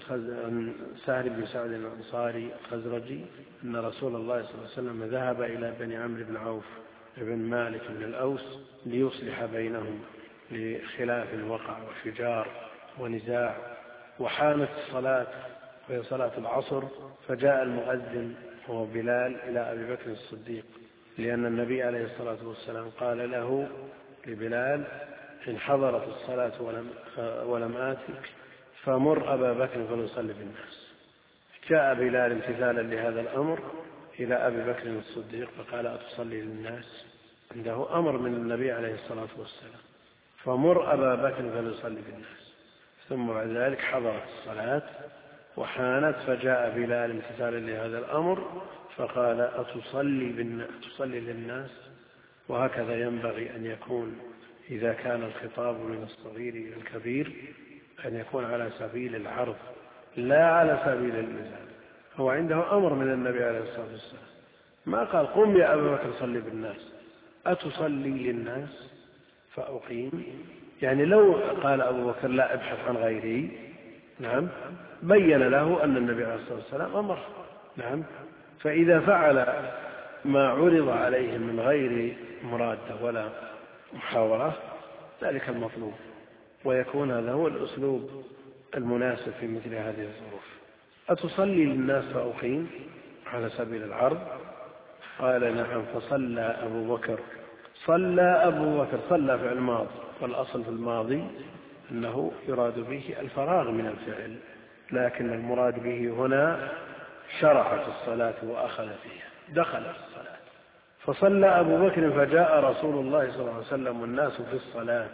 [SPEAKER 1] عن سهل بن سعد الأنصاري الخزرجي أن رسول الله صلى الله عليه وسلم ذهب إلى بني عمرو بن عوف بن مالك بن الأوس ليصلح بينهم لخلاف وقع وشجار ونزاع، وحانت الصلاة وهي صلاة العصر، فجاء المؤذن هو بلال إلى أبي بكر الصديق، لأن النبي عليه الصلاة والسلام قال له لبلال: إن حضرت الصلاة ولم, ولم آتك فمر أبا بكر فليصلي بالناس. جاء بلال امتثالا لهذا الأمر إلى أبي بكر الصديق فقال: أتصلي للناس؟ عنده أمر من النبي عليه الصلاة والسلام، فمر أبا بكر فليصلي بالناس. ثم بعد ذلك حضرت الصلاة وحانت، فجاء بلال امتثالا لهذا الأمر فقال أتصلي, بالن... أتصلي للناس؟ وهكذا ينبغي أن يكون إذا كان الخطاب من الصغير إلى الكبير، أن يكون على سبيل العرض لا على سبيل الإلزام. هو عنده أمر من النبي عليه الصلاة والسلام، ما قال قم يا أبا بكر صلي بالناس، أتصلي للناس فأقيم. يعني لو قال أبو بكر لا ابحث عن غيري، نعم، بين له أن النبي عليه الصلاة والسلام أمر، نعم. فإذا فعل ما عرض عليه من غير مرادة ولا محاورة ذلك المطلوب، ويكون هذا هو الأسلوب المناسب في مثل هذه الظروف. أتصلي للناس فأقيم على سبيل العرض؟ قال نعم. فصلى أبو بكر. صلى أبو بكر، صلى فعل ماضي، والأصل في الماضي أنه يراد به الفراغ من الفعل، لكن المراد به هنا شرع في الصلاة وأخذ فيها، دخل في الصلاة. فصلى أبو بكر فجاء رسول الله صلى الله عليه وسلم والناس في الصلاة،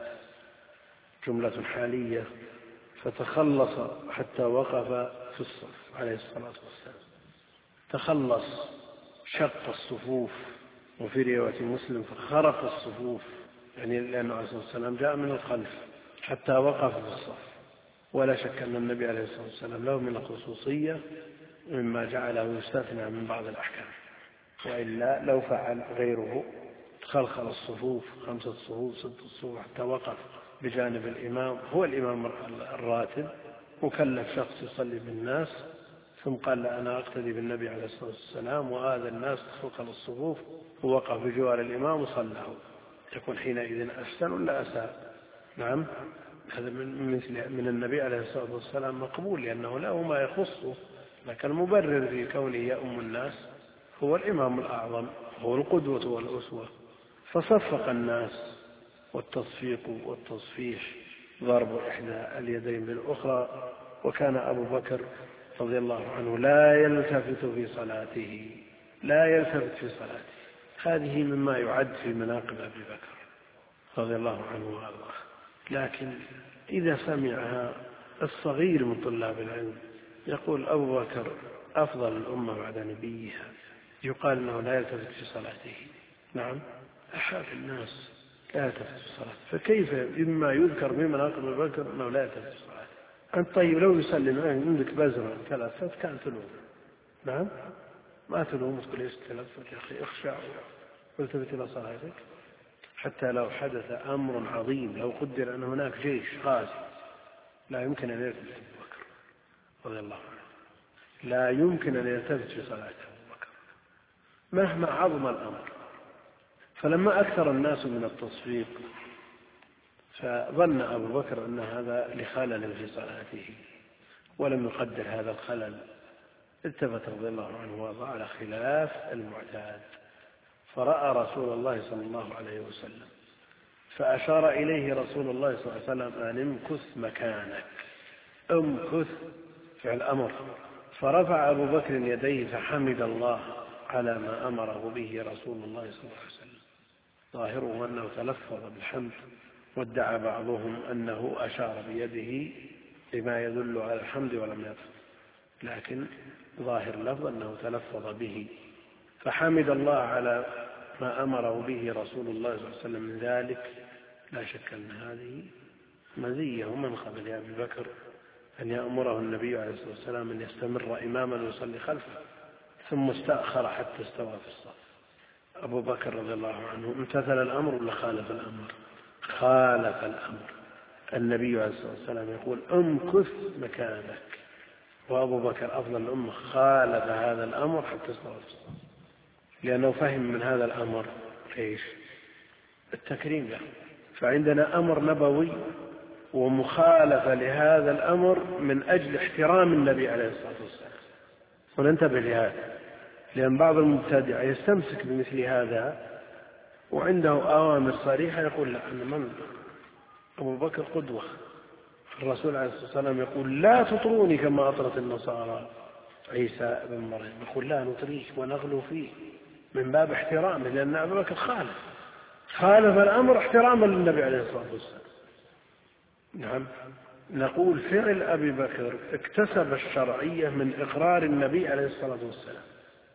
[SPEAKER 1] جملة حالية، فتخلص حتى وقف في الصف عليه الصلاة والسلام. تخلص، شق الصفوف، وفي رواية مسلم فخرق الصفوف، يعني لأنه عليه الصلاة والسلام جاء من الخلف حتى وقف في الصف. ولا شك أن النبي عليه الصلاة والسلام له من الخصوصية مما جعله يستثنى من بعض الأحكام، وإلا لو فعل غيره خلخل الصفوف، خمسة صفوف ستة صفوف، حتى وقف بجانب الإمام، هو الإمام الراتب، مكلف شخص يصلي بالناس، ثم قال لا أنا أقتدي بالنبي عليه الصلاة والسلام، وهذا الناس خلخل الصفوف ووقف بجوار الإمام وصلى، تكون حينئذ أحسن ولا أساء؟ نعم، هذا من مثل من النبي عليه الصلاة والسلام مقبول، لأنه له ما يخصه، لكن المبرر في كونه يؤم الناس هو الإمام الأعظم، هو القدوة والأسوة. فصفق الناس، والتصفيق والتصفيح ضرب إحدى اليدين بالأخرى. وكان أبو بكر رضي الله عنه لا يلتفت في صلاته، لا يلتفت في صلاته. هذه مما يعد في مناقب أبي بكر رضي الله عنه وارضاه. لكن إذا سمعها الصغير من طلاب العلم يقول أبو بكر أفضل الأمة بعد نبيها، يقال أنه لا يلتفت في صلاته، نعم، أحد الناس لا يلتفت في صلاته، فكيف بما يذكر من مناقب أبي بكر أنه لا يلتفت في صلاته؟ أنت طيب لو يسلم عندك بزرة ثلاثة كان تلوم، نعم، ما تلوم تقول ايش تلفت يا أخي، اخشع والتفت إلى صلاتك. حتى لو حدث أمر عظيم، لو قدر أن هناك جيش غازي، لا يمكن أن يلتفت أبو بكر رضي الله عنه، لا يمكن أن يلتفت في صلاة أبو بكر مهما عظم الأمر. فلما أكثر الناس من التصفيق فظن أبو بكر أن هذا لخلل في صلاته، ولم يقدر هذا الخلل، التفت رضي الله عنه وضع على خلاف المعتاد، فرأى رسول الله صلى الله عليه وسلم فأشار إليه رسول الله صلى الله عليه وسلم أن امكث مكانك، امكث فعل أمر. فرفع أبو بكر يديه فحمد الله على ما أمره به رسول الله صلى الله عليه وسلم، ظاهره أنه تلفظ بالحمد، وادعى بعضهم أنه أشار بيده بما يدل على الحمد ولم يلفظ، لكن ظاهر لفظ أنه تلفظ به، فحمد الله على ما أمره به رسول الله صلى الله عليه وسلم من ذلك. لا شك أن هذه مزية ومنقبة لأبي بكر أن يأمره النبي عليه الصلاة والسلام أن يستمر إماما ويصلي خلفه، ثم استأخر حتى استوى في الصف. أبو بكر رضي الله عنه امتثل الأمر ولا خالف الأمر؟ خالف الأمر. النبي عليه الصلاة والسلام يقول امكث مكانك، وأبو بكر أفضل الأمة خالف هذا الأمر حتى استوى في الصف، لأنه فهم من هذا الأمر إيش؟ التكريم له. فعندنا أمر نبوي ومخالفة لهذا الأمر من أجل احترام النبي عليه الصلاة والسلام. وننتبه لهذا، لأن بعض المبتدع يستمسك بمثل هذا وعنده أوامر صريحة يقول لا، أنا من أبو بكر قدوة. الرسول عليه الصلاة والسلام يقول لا تطروني كما أطرت النصارى عيسى بن مريم، يقول لا نطريك ونغلو فيه من باب احترامه، لأن أبو بكر خالف خالف الأمر احتراما للنبي عليه الصلاة والسلام. نعم، نقول فعل أبي بكر اكتسب الشرعية من إقرار النبي عليه الصلاة والسلام،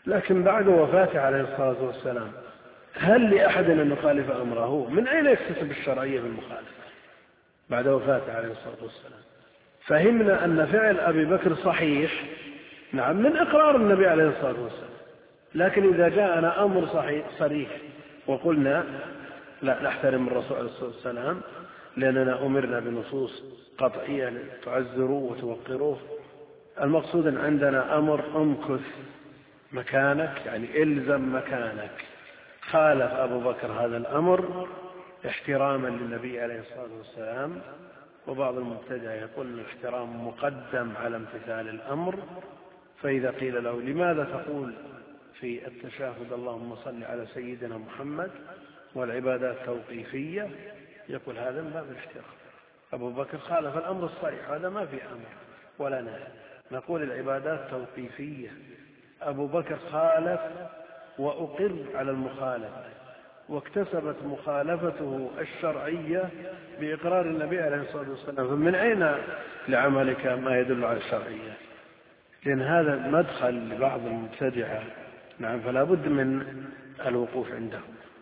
[SPEAKER 1] لكن بعد وفاته عليه الصلاة والسلام هل لأحد أن يخالف أمره؟ من أين يكتسب الشرعية بالمخالفة بعد وفاته عليه الصلاة والسلام؟ فهمنا أن فعل أبي بكر صحيح، نعم، من إقرار النبي عليه الصلاة والسلام. لكن إذا جاءنا أمر صحيح صريح وقلنا لا نحترم الرسول عليه الصلاة والسلام لأننا أمرنا بنصوص قطعية تعزروه وتوقروه، المقصود عندنا أمر امكث مكانك، يعني إلزم مكانك. خالف أبو بكر هذا الأمر احتراما للنبي عليه الصلاة والسلام، وبعض المبتدع يقول الاحترام مقدم على امتثال الأمر. فإذا قيل له لماذا تقول في التشهد اللهم صل على سيدنا محمد والعبادات توقيفية، يقول هذا من باب الاحترام. أبو بكر خالف الأمر الصريح، هذا ما في أمر ولا نهي، نقول العبادات توقيفية. أبو بكر خالف وأقر على المخالفة، واكتسبت مخالفته الشرعية بإقرار النبي عليه الصلاة والسلام. فمن أين لعملك ما يدل على الشرعية؟ لأن هذا مدخل لبعض المبتدعة، نعم، فلا بد من الوقوف عنده.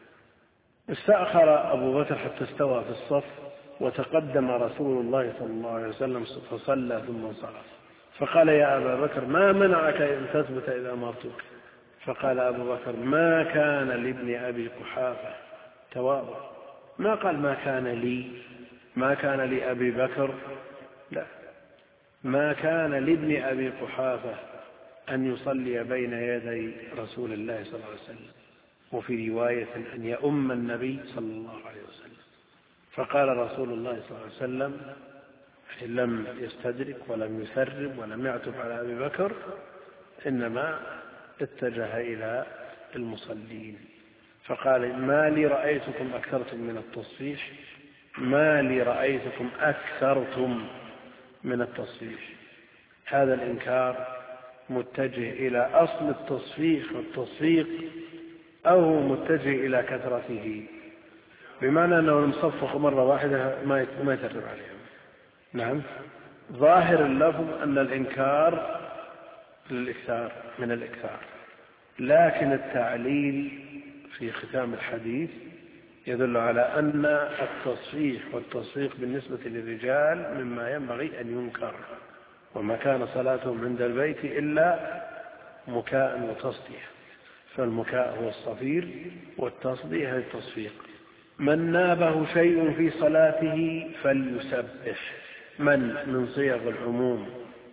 [SPEAKER 1] استأخر أبو بكر حتى استوى في الصف، وتقدم رسول الله صلى الله عليه وسلم فصلى ثم انصرف، فقال يا أبا بكر ما منعك أن تثبت إذا أمرتك؟ فقال أبو بكر ما كان لابن أبي قحافة تواضع، ما قال ما كان لي، ما كان لأبي بكر، لا، ما كان لابن أبي قحافة أن يصلي بين يدي رسول الله صلى الله عليه وسلم، وفي رواية أن يؤم النبي صلى الله عليه وسلم. فقال رسول الله صلى الله عليه وسلم لم يستدرك ولم يثرب ولم يعتب على أبي بكر، إنما اتجه إلى المصلين فقال ما لي رأيتكم أكثرتم من التصفيح، ما لي رأيتكم أكثرتم من التصفيح. هذا الإنكار متجه إلى أصل التصفيح والتصفيق، أو متجه إلى كثرته، بمعنى أنه المصفق مرة واحدة ما يترب عليهم. نعم، ظاهر اللفظ أن الإنكار للإكثار من الإكثار، لكن التعليل في ختام الحديث يدل على أن التصفيح والتصفيق بالنسبة للرجال مما ينبغي أن ينكر، وما كان صلاتهم عند البيت إلا مكاء وتصدية، فالمكاء هو الصفير والتصدية هي التصفيق. من نابه شيء في صلاته فليسبح، من من صيغ العموم،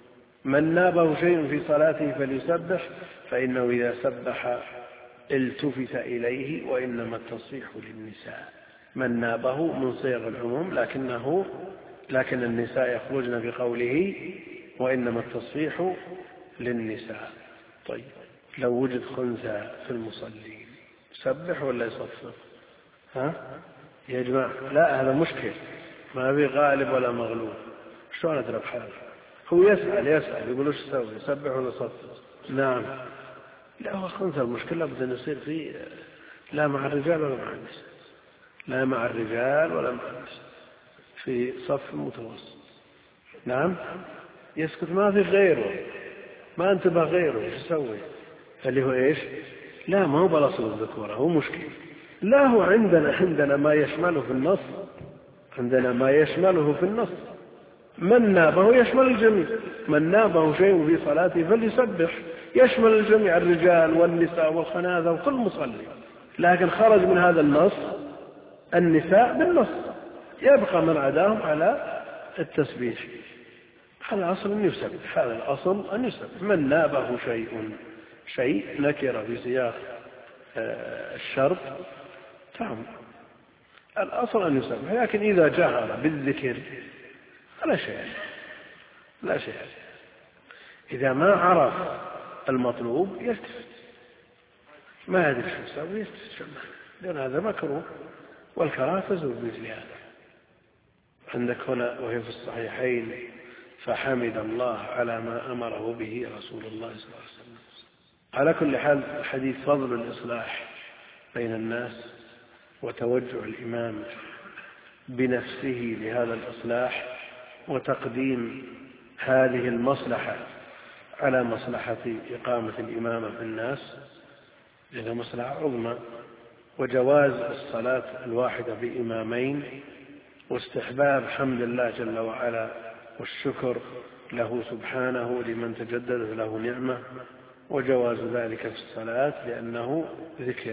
[SPEAKER 1] من نابه شيء في صلاته فليسبح، فإنه إذا سبح التفت إليه، وإنما التصفيح للنساء. من نابه من صيغ العموم، لكنه لكن النساء يخرجن بقوله وإنما التصفيح للنساء. طيب لو وجد خنثى في المصلين سبح ولا يصفق؟ ها يا جماعة، لا هذا مشكل، ما في غالب ولا مغلوب، شلون أدرك حاله؟ هو يسأل يسأل يقول وش سوي، يسبح ولا يصفق؟ نعم، لا هو خنثى، المشكلة بدأ يصير فيه لا مع الرجال ولا مع النساء، لا مع الرجال ولا مع النساء، في صف متوسط. نعم، يسكت، ما في غيره، ما انتبه غيره، ايش يسوي؟ اللي هو ايش؟ لا ما هو بلاصل الذكورة، هو مشكل. لا هو عندنا عندنا ما يشمله في النص، عندنا ما يشمله في النص. من نابه يشمل الجميع، من نابه شيء في صلاته فليسبح، يشمل الجميع، الرجال والنساء والخناذة وكل مصلي. لكن خرج من هذا النص النساء بالنص، يبقى من عداهم على التسبيح. هذا الأصل أن يسبح، هذا الأصل أن يسبح. من نابه شيء، شيء نكر في سياق الشرط، فهم الأصل أن يسبح. لكن إذا جهر بالذكر لا شيء، لا شيء. إذا ما عرف المطلوب يلتفت، ما يدري شو يسوي يلتفت، لأن هذا مكروه، والكراهة تزول مثل هذا. عندك هنا وهي في الصحيحين فحمد الله على ما أمره به رسول الله صلى الله عليه وسلم. على كل حال الحديث فضل الإصلاح بين الناس وتوجه الإمام بنفسه لهذا الإصلاح وتقديم هذه المصلحة على مصلحة إقامة الإمامة في الناس، لأنها مصلحة عظمى، وجواز الصلاة الواحدة بإمامين، واستحباب حمد الله جل وعلا والشكر له سبحانه لمن تجددت له نعمة، وجواز ذلك في الصلاة لأنه ذكر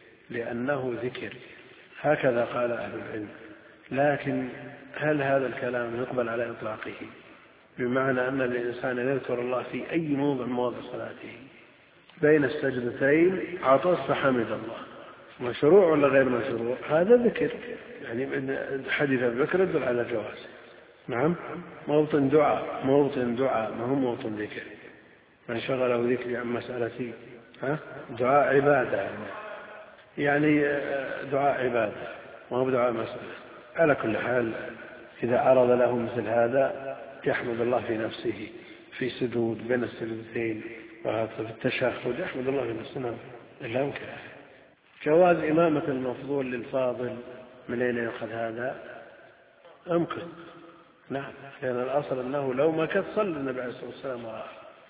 [SPEAKER 1] لأنه ذكر هكذا قال أهل العلم. لكن هل هذا الكلام يقبل على إطلاقه، بمعنى أن الإنسان يذكر الله في أي موضع مواضع صلاته بين السجدتين عطس فحمد الله، مشروع ولا غير مشروع؟ هذا ذكر، يعني حديث الذكر يدل على جواز. نعم، موطن دعاء موطن دعاء ما هو موطن ذكر. من شغله ذكري عن مسألتي ها دعاء عبادة، يعني دعاء عبادة ما هو دعاء مسألة. على كل حال إذا عرض له مثل هذا يحمد الله في نفسه في سجود بين السجدتين، وهذا في التشهد يحمد الله في نفسه. لا يمكن. جواز إمامة المفضول للفاضل من أين يأخذ هذا؟ أمكن، نعم، لأن الأصل أنه لو ما كان صلى النبي عليه الصلاة والسلام وراءه،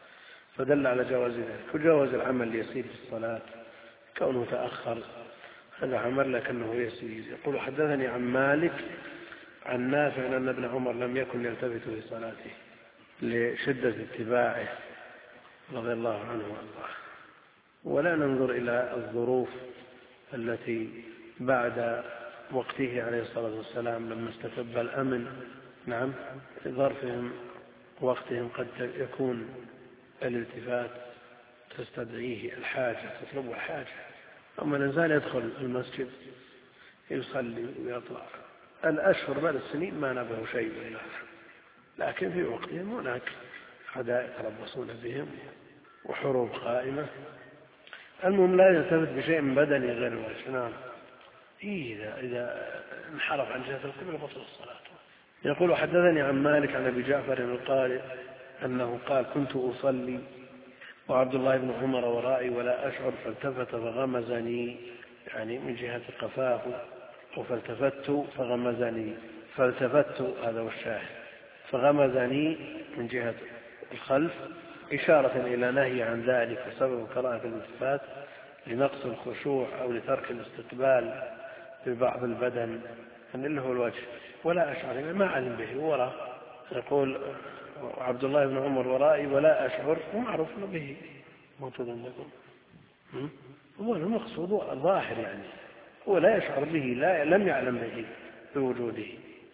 [SPEAKER 1] فدل على جواز ذلك. وجواز العمل اليسير في الصلاة كونه تأخر، هذا عمل لكنه يسير. يقول حدثني عن مالك عن نافع أن ابن عمر لم يكن يلتفت في صلاته لشدة اتباعه رضي الله عنه وارضاه. ولا ننظر إلى الظروف التي بعد وقته عليه الصلاة والسلام لما استتب الأمن. نعم، في ظرفهم وقتهم قد يكون الالتفات تستدعيه الحاجة تطلب الحاجة. أما الإنسان يدخل المسجد يصلي ويطلع، الأشهر بعد السنين ما نبه شيء بالله، لكن في وقتهم هناك أعداء يتربصون بهم وحروب قائمة. المهم لا يلتفت بشيء بدني غير الوجه. نعم، إذا إذا انحرف عن جهة القبلة بطل الصلاة. يقول حدثني عن مالك عن أبي جعفر القارئ أنه قال كنت أصلي وعبد الله بن عمر ورائي ولا أشعر فالتفت فغمزني، يعني من جهة قفاه، فالتفت فغمزني فالتفت هذا هو الشاهد، فغمزني من جهة الخلف، إشارة إلى نهي عن ذلك وسبب كراهة الالتفات لنقص الخشوع أو لترك الاستقبال ببعض البدن اللي هو الوجه. ولا أشعر ما علم به وراء. يقول عبد الله بن عمر ورائي ولا أشعر ومعروف به موجود عندكم. هو المقصود الظاهر، يعني هو لا يشعر به، لا لم يعلم به بوجوده.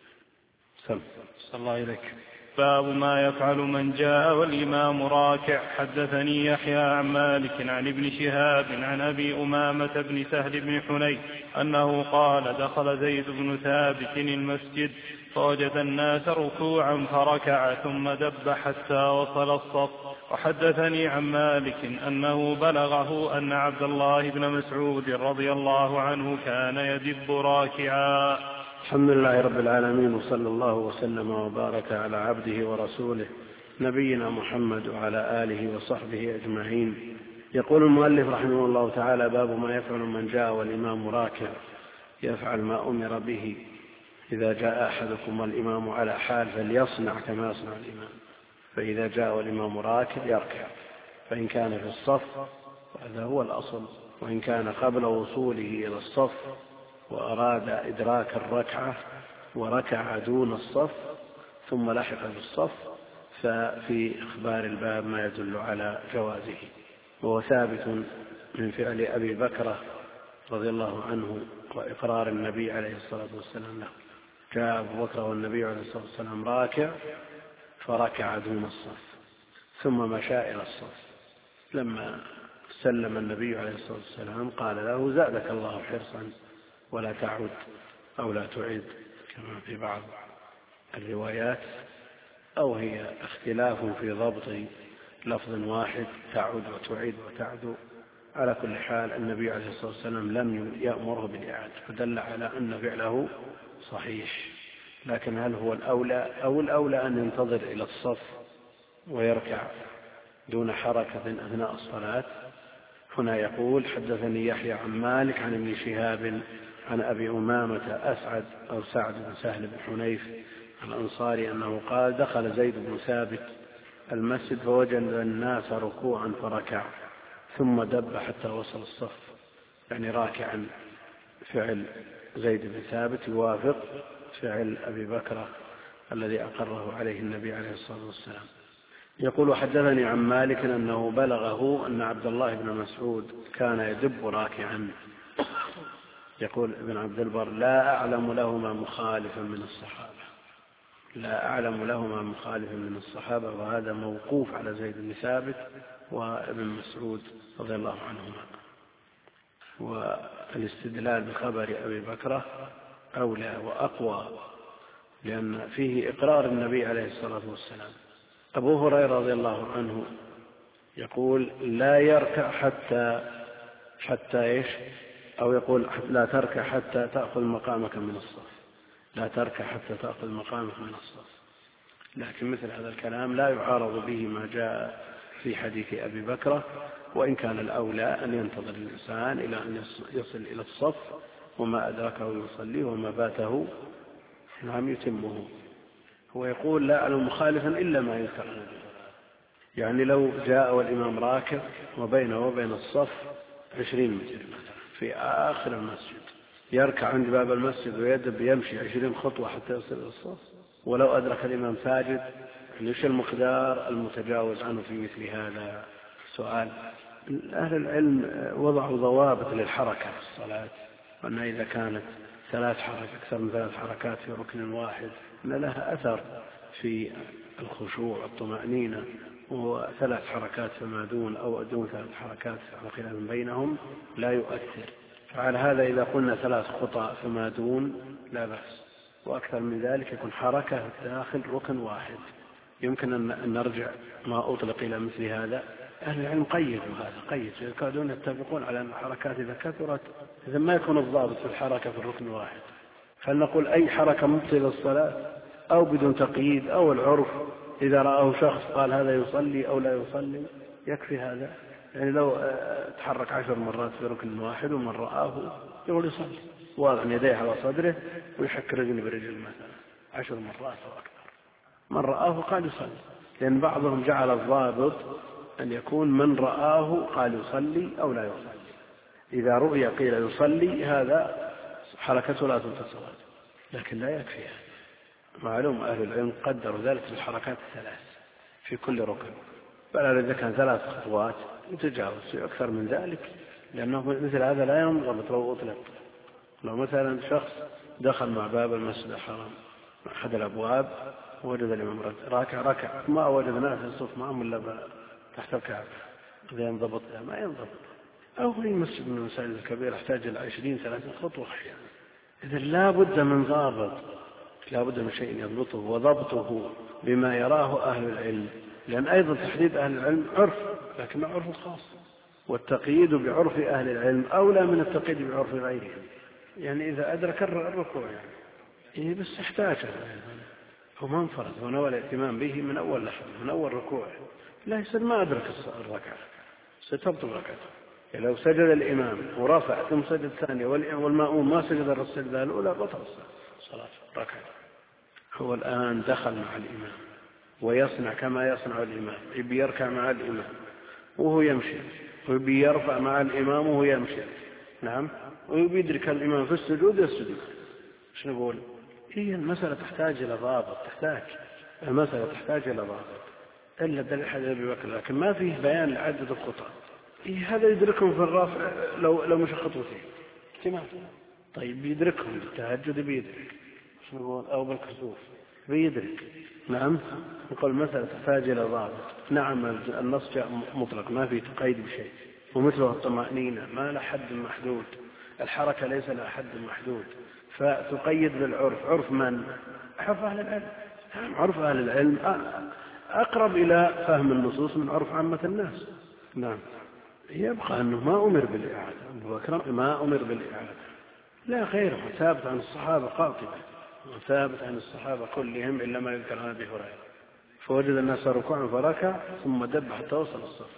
[SPEAKER 1] سم
[SPEAKER 2] صلى الله عليك. باب ما يفعل من جاء والإمام راكع. حدثني يحيى عن مالك عن ابن شهاب عن أبي أمامة بن سهل بن حنيف أنه قال دخل زيد بن ثابت المسجد فوجد الناس ركوعا فركع ثم دب حتى وصل الصف. وحدثني عن مالك أنه بلغه أن عبد الله بن مسعود رضي الله عنه كان يدب راكعا.
[SPEAKER 1] الحمد لله رب العالمين، وصلى الله وسلم وبارك على عبده ورسوله نبينا محمد وعلى آله وصحبه أجمعين. يقول المؤلف رحمه الله تعالى باب ما يفعل من جاء والإمام راكع. يفعل ما أمر به. إذا جاء أحدكم والإمام على حال فليصنع كما يصنع الإمام، فإذا جاء والإمام راكع يركع، فإن كان في الصف هذا هو الأصل، وإن كان قبل وصوله إلى الصف وأراد إدراك الركعة وركع دون الصف ثم لحق بالصف ففي إخبار الباب ما يدل على جوازه. وهو ثابت من فعل أبي بكر رضي الله عنه وإقرار النبي عليه الصلاة والسلام له. جاء أبو بكر والنبي عليه الصلاة والسلام راكع فركع دون الصف ثم مشى إلى الصف. لما سلم النبي عليه الصلاة والسلام قال له زادك الله حرصا ولا تعد أو لا تعد، كما في بعض الروايات، أو هي اختلاف في ضبط لفظ واحد تعد وتعيد وتعد. على كل حال النبي عليه الصلاة والسلام لم يأمره بالإعادة، فدل على أن فعله صحيح. لكن هل هو الأولى أو الأولى أن ينتظر إلى الصف ويركع دون حركة أثناء الصلاة؟ هنا يقول حدثني يحيى عن مالك عن ابن شهاب عن أبي أمامة أسعد أو سعد بن سهل بن حنيف الأنصاري أنه قال دخل زيد بن ثابت المسجد فوجد الناس ركوعا فركع ثم دب حتى وصل الصف، يعني راكعا، فعل زيد بن ثابت يوافق فعل أبي بكر الذي أقره عليه النبي عليه الصلاة والسلام. يقول حدثني عن مالك أنه بلغه أن عبد الله بن مسعود كان يدب راكعا. يقول ابن عبد البر لا أعلم لهما مخالفا من الصحابة، لا أعلم لهما مخالفا من الصحابة، وهذا موقوف على زيد بن ثابت وابن مسعود رضي الله عنهما. والاستدلال بخبر أبي بكر أولى وأقوى، لأن فيه إقرار النبي عليه الصلاة والسلام. أبو هريرة رضي الله عنه يقول لا يركع حتى حتى إيش أو يقول لا تركع حتى تأخذ مقامك من الصف، لا تركع حتى تأخذ مقامك من الصف. لكن مثل هذا الكلام لا يعارض به ما جاء في حديث أبي بكر، وإن كان الأولى أن ينتظر الإنسان إلى أن يصل إلى الصف، وما أدركه يصليه وما فاته نعم يتمه. هو يقول لا أعلم مخالفا إلا ما يذكر، يعني لو جاء والإمام راكب وبينه وبين الصف عشرين متر مثلا في آخر المسجد، يركع عند باب المسجد ويدب يمشي عشرين خطوة حتى يصل إلى الصف، ولو أدرك الإمام ساجد، ليش المقدار المتجاوز عنه في مثل هذا؟ سؤال. أهل العلم وضعوا ضوابط للحركة في الصلاة، وأن إذا كانت ثلاث حركات أكثر من ثلاث حركات في ركن واحد أن لها أثر في الخشوع والطمأنينة، وثلاث حركات فما دون أو دون ثلاث حركات على خلاف بينهم لا يؤثر. فعلى هذا إذا قلنا ثلاث خطأ فما دون لا بأس، وأكثر من ذلك يكون حركة داخل ركن واحد. يمكن أن نرجع ما أطلق إلى مثل هذا. أهل العلم قيدوا هذا، قيد يكادون يتفقون على أن الحركات إذا كثرت إذا ما يكون الضابط في الحركة في الركن واحد، فلنقول أي حركة مبطلة الصلاة أو بدون تقييد، أو العرف إذا رآه شخص قال هذا يصلي أو لا يصلي يكفي هذا. يعني لو تحرك عشر مرات في ركن واحد ومن رآه يقول يصلي، واضع يديه على صدره ويحك رجل برجل مثلا عشر مرات أو أكثر، من رآه قال يصلي. لأن بعضهم جعل الضابط أن يكون من رآه قال يصلي أو لا يصلي. إذا رؤي قيل يصلي هذا حركته لا تنتصر، لكن لا يكفي. معلوم أهل العلم قدروا ذلك بالحركات الثلاث في كل ركن، بل إذا كان ثلاث خطوات يتجاوز أكثر من ذلك، لأنه مثل هذا لا ينضبط لو أطلق. لو مثلا شخص دخل مع باب المسجد الحرام أحد الأبواب وجد الإمام راكع ركع ما وجدناه في الصف معهم إلا تحت الكعبة، إذا ينضبط ما ينضبط. أو في مسجد من المساجد الكبيرة يحتاج إلى عشرين ثلاثين خطوة أحيانا. إذا لا بد من ضابط، لا بد من شيء يضبطه، وضبطه بما يراه أهل العلم، لأن أيضا تحديد أهل العلم عرف، لكن عرف خاص، والتقييد بعرف أهل العلم أولى من التقييد بعرف غيرهم. يعني إذا أدرك الركوع يعني إيه بس احتاجه، هو ما انفرد، هو نوى الاهتمام به من أول لحظة من أول ركوع، لا يصير ما أدرك الركعة ستبطل ركعته. يعني لو سجد الإمام ورفع ثم سجد ثانية والمأموم ما سجد السجدة الأولى بطل الصلاة ركعة. هو الآن دخل مع الإمام ويصنع كما يصنع الإمام، يبي يركع مع الإمام وهو يمشي، ويبي يرفع مع الإمام وهو يمشي، نعم، ويبي يدرك الإمام في السجود يسجد. ايش نقول؟ هي المسألة تحتاج إلى ضابط، تحتاج المسألة تحتاج إلى ضابط، إلا دليل حديث أبي بكر، لكن ما فيه بيان لعدد الخطأ. إيه هذا يدركهم في الرافع لو لو مش خطوتين احتمال، طيب بيدركهم بالتهجد بيدرك، ايش نقول؟ أو بالكسوف بيدرك، نعم. نقول المسألة تحتاج إلى ضابط. نعم النص جاء مطلق ما فيه تقيد بشيء، ومثله الطمأنينة ما له حد محدود، الحركة ليس لها حد محدود، فتقيد بالعرف. عرف من؟ عرف أهل العلم. عرف أهل العلم أقرب إلى فهم النصوص من عرف عامة الناس. نعم. يبقى أنه ما أمر بالإعادة، أبو بكر ما أمر بالإعادة، لا غيره ثابت عن الصحابة قاطبة، ثابت عن الصحابة كلهم إلا ما يذكر عن أبي هريرة. فوجد الناس ركوعا فركع ثم دب حتى وصل الصف.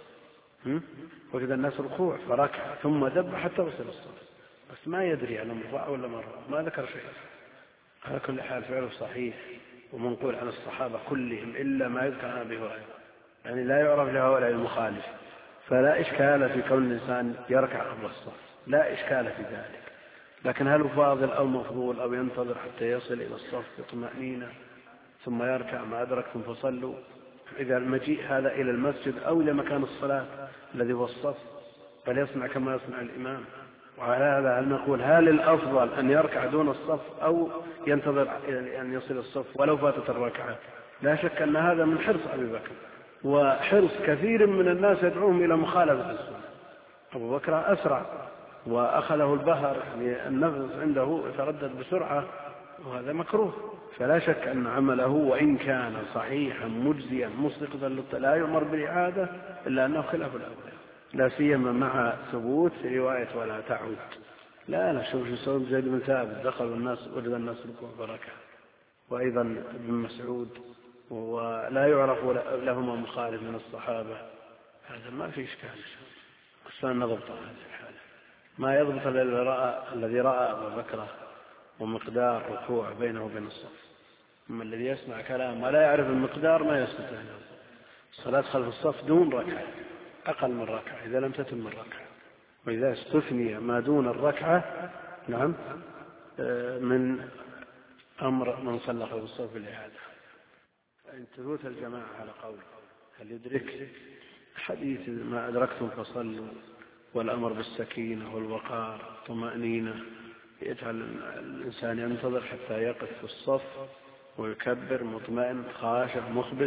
[SPEAKER 1] وجد الناس ركوع فركع ثم دب حتى وصل الصف، بس ما يدري أنه مرفوع ولا مرفوع، ما ذكر شيء. على كل حال فعله صحيح ومنقول عن الصحابة كلهم إلا ما يذكر عن أبي هريرة. يعني لا يعرف لهؤلاء المخالف، فلا إشكال في كون الإنسان يركع قبل الصف، لا إشكال في ذلك. لكن هل فاضل أو مفضول أو ينتظر حتى يصل إلى الصف بطمأنينة ثم يركع ما أدركتم فصلوا؟ إذا المجيء هذا إلى المسجد أو إلى مكان الصلاة الذي هو الصف بل يصنع كما يصنع الإمام. وعلى هذا هل نقول هل الأفضل أن يركع دون الصف أو ينتظر أن يصل الصف ولو فاتت الركعة؟ لا شك أن هذا من حرص أبي بكر وحرص كثير من الناس يدعوهم إلى مخالفة السنة. أبو بكر أسرع وأخذه البهر، يعني النفس عنده يتردد بسرعة، وهذا مكروه. فلا شك أن عمله وإن كان صحيحا مجزيا مصدقا لا يؤمر بالإعادة إلا أنه خلاف الأولى، لا سيما مع ثبوت رواية ولا تعود. لا لا شوف شو زيد بن ثابت دخل الناس وجد الناس ركوع بركة، وأيضا ابن مسعود، ولا يعرف لهما مخالف من الصحابة. هذا ما في إشكال، بس نضبط هذه الحالة. ما يضبط الذي رأى الذي رأى أبو بكر ومقدار ركوع بينه وبين الصف. أما الذي يسمع كلام ولا يعرف المقدار ما يستطيع له الصلاة خلف الصف دون ركعة، أقل من ركعة إذا لم تتم الركعة. وإذا استثني ما دون الركعة نعم من أمر من صلى خلف الصف بالإعادة. إن تفوت الجماعة على قول هل يدرك حديث ما أدركتم فصلوا والأمر بالسكينة والوقار طمأنينة يجعل الإنسان ينتظر حتى يقف في الصف ويكبر مطمئن خاشع مخبت،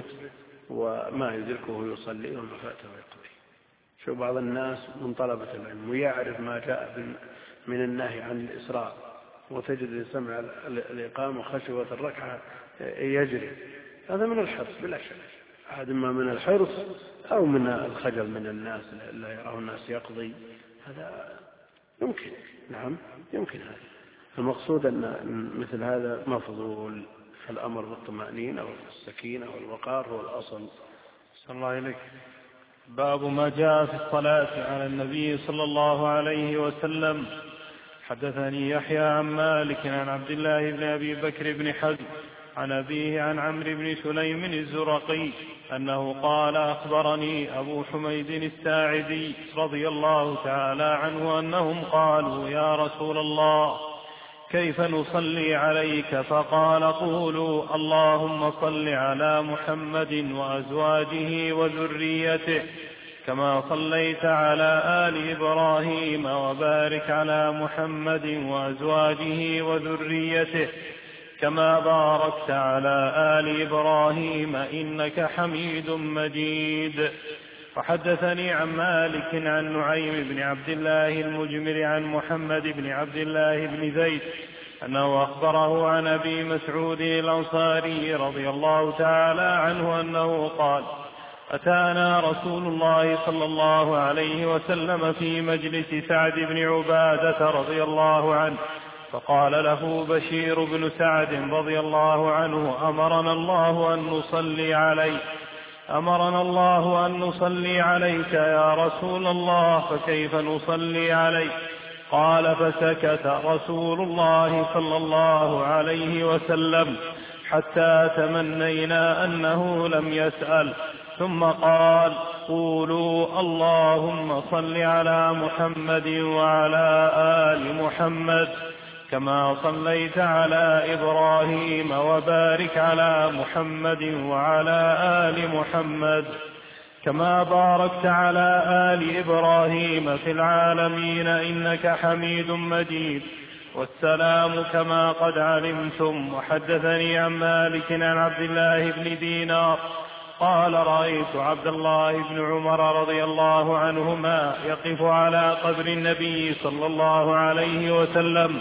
[SPEAKER 1] وما يدركه يصلي وما فاته يقضي. شو بعض الناس من طلبة العلم ويعرف ما جاء من النهي عن الإسراء، وتجد سمع الإقامة وخشوة الركعة يجري. هذا من الحرص بلا شك، هذا ما من الحرص أو من الخجل من الناس لا يراه الناس يقضي. هذا يمكن، نعم يمكن. هذا المقصود أن مثل هذا مفضول. الأمر بالطمأنينة والسكينة والوقار هو الأصل.
[SPEAKER 2] صلى الله عليك. باب ما جاء في الصلاة على النبي صلى الله عليه وسلم. حدثني يحيى عن مالك عن عبد الله بن أبي بكر بن حزم عن أبيه عن عمرو بن سليم الزرقي أنه قال أخبرني أبو حميد الساعدي رضي الله تعالى عنه أنهم قالوا يا رسول الله كيف نصلي عليك؟ فقال قولوا اللهم صل على محمد وأزواجه وذريته كما صليت على آل إبراهيم وبارك على محمد وأزواجه وذريته كما باركت على آل إبراهيم إنك حميد مجيد. وحدثني عن مالك عن نعيم بن عبد الله المجمر عن محمد بن عبد الله بن زيد أنه أخبره عن أبي مسعود الأنصاري رضي الله تعالى عنه أنه قال أتانا رسول الله صلى الله عليه وسلم في مجلس سعد بن عبادة رضي الله عنه فقال له بشير بن سعد رضي الله عنه أمرنا الله أن نصلي عليك أمرنا الله أن نصلي عليك يا رسول الله فكيف نصلي عليك؟ قال فسكت رسول الله صلى الله عليه وسلم حتى تمنينا أنه لم يسأل، ثم قال قولوا اللهم صل على محمد وعلى آل محمد كما صليت على إبراهيم وبارك على محمد وعلى آل محمد كما باركت على آل إبراهيم في العالمين إنك حميد مجيد. والسلام كما قد علمتم. وحدثني عن مالك عن عبد الله بن دينار قال رأيت عبد الله بن عمر رضي الله عنهما يقف على قبر النبي صلى الله عليه وسلم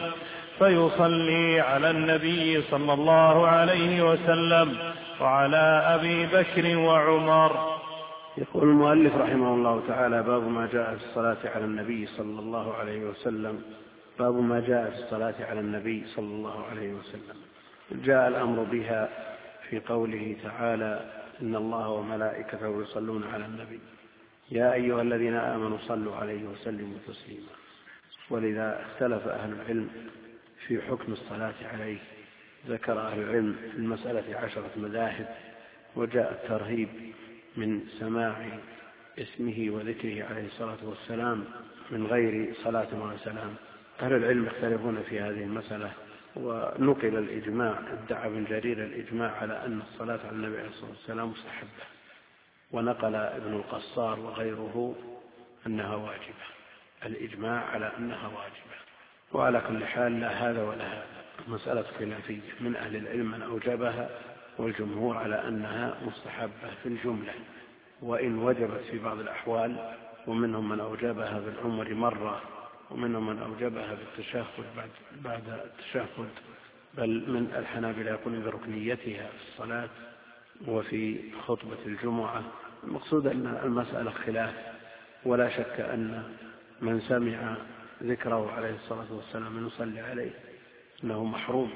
[SPEAKER 2] فيصلي على النبي صلى الله عليه وسلم وعلى أبي بكر وعمر.
[SPEAKER 1] يقول المؤلف رحمه الله تعالى باب ما جاء في الصلاة على النبي صلى الله عليه وسلم. باب ما جاء في الصلاة على النبي صلى الله عليه وسلم. جاء الأمر بها في قوله تعالى إن الله وملائكته يصلون على النبي يا أيها الذين آمنوا صلوا عليه وسلموا تسليما. ولذا اختلف أهل العلم في حكم الصلاة عليه. ذكر أهل العلم في المسألة عشرة مذاهب، وجاء الترهيب من سماع اسمه وذكره عليه الصلاة والسلام من غير صلاة وسلام. أهل العلم يختلفون في هذه المسألة، ونقل الإجماع، ادعى ابن جرير الإجماع على أن الصلاة على النبي عليه الصلاة والسلام مستحبة، ونقل ابن القصار وغيره أنها واجبة، الإجماع على أنها واجبة. وعلى كل حال لا هذا ولا هذا، مسألة خلافية، من أهل العلم من أوجبها والجمهور على أنها مستحبة في الجملة وإن وجبت في بعض الأحوال، ومنهم من أوجبها بالعمر مرة، ومنهم من أوجبها بالتشهد بعد, بعد التشهد، بل من الحنابلة يقولون بركنيتها في الصلاة وفي خطبة الجمعة. المقصود أن المسألة خلاف، ولا شك أن من سمع ذكره عليه الصلاة والسلام يصلي عليه أنه محروم.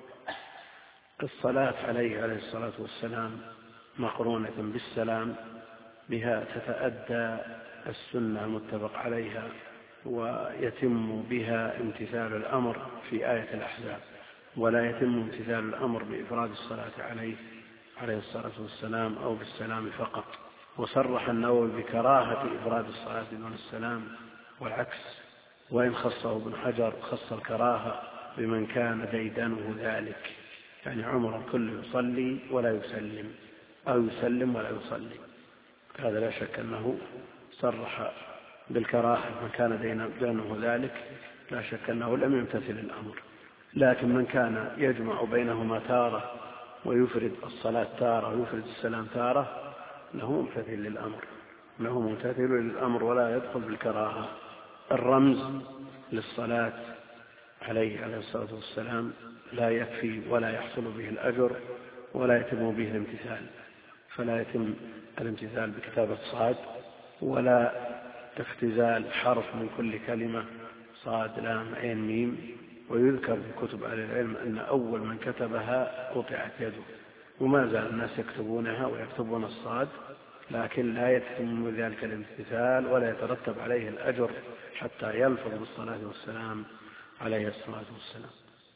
[SPEAKER 1] الصلاة عليه عليه الصلاة والسلام مقرونة بالسلام، بها تتأدى السنة المتفق عليها، ويتم بها امتثال الأمر في آية الأحزاب، ولا يتم امتثال الأمر بإفراد الصلاة عليه عليه الصلاة والسلام أو بالسلام فقط. وصرح النووي بكراهة إفراد الصلاة دون السلام والعكس، وإن خصه ابن حجر خص الكراهة بمن كان ديدنه ذلك، يعني عمر الكل يصلي ولا يسلم، أو يسلم ولا يصلي. هذا لا شك أنه صرح بالكراهة، من كان ديدنه ذلك لا شك أنه لم يمتثل الأمر. لكن من كان يجمع بينهما تارة ويفرد الصلاة تارة ويفرد السلام تارة له ممتثل للأمر، له ممتثل للأمر ولا يدخل بالكراهة. الرمز للصلاة عليه عليه الصلاة والسلام لا يكفي ولا يحصل به الأجر ولا يتم به الامتثال، فلا يتم الامتثال بكتابة صاد ولا اختزال حرف من كل كلمة، صاد لام عين ميم. ويذكر في كتب أهل العلم أن أول من كتبها قطعت يده، وما زال الناس يكتبونها ويكتبون الصاد، لكن لا يتم ذلك الامتثال ولا يترتب عليه الأجر حتى يلفظ بالصلاة والسلام عليه الصلاة والسلام.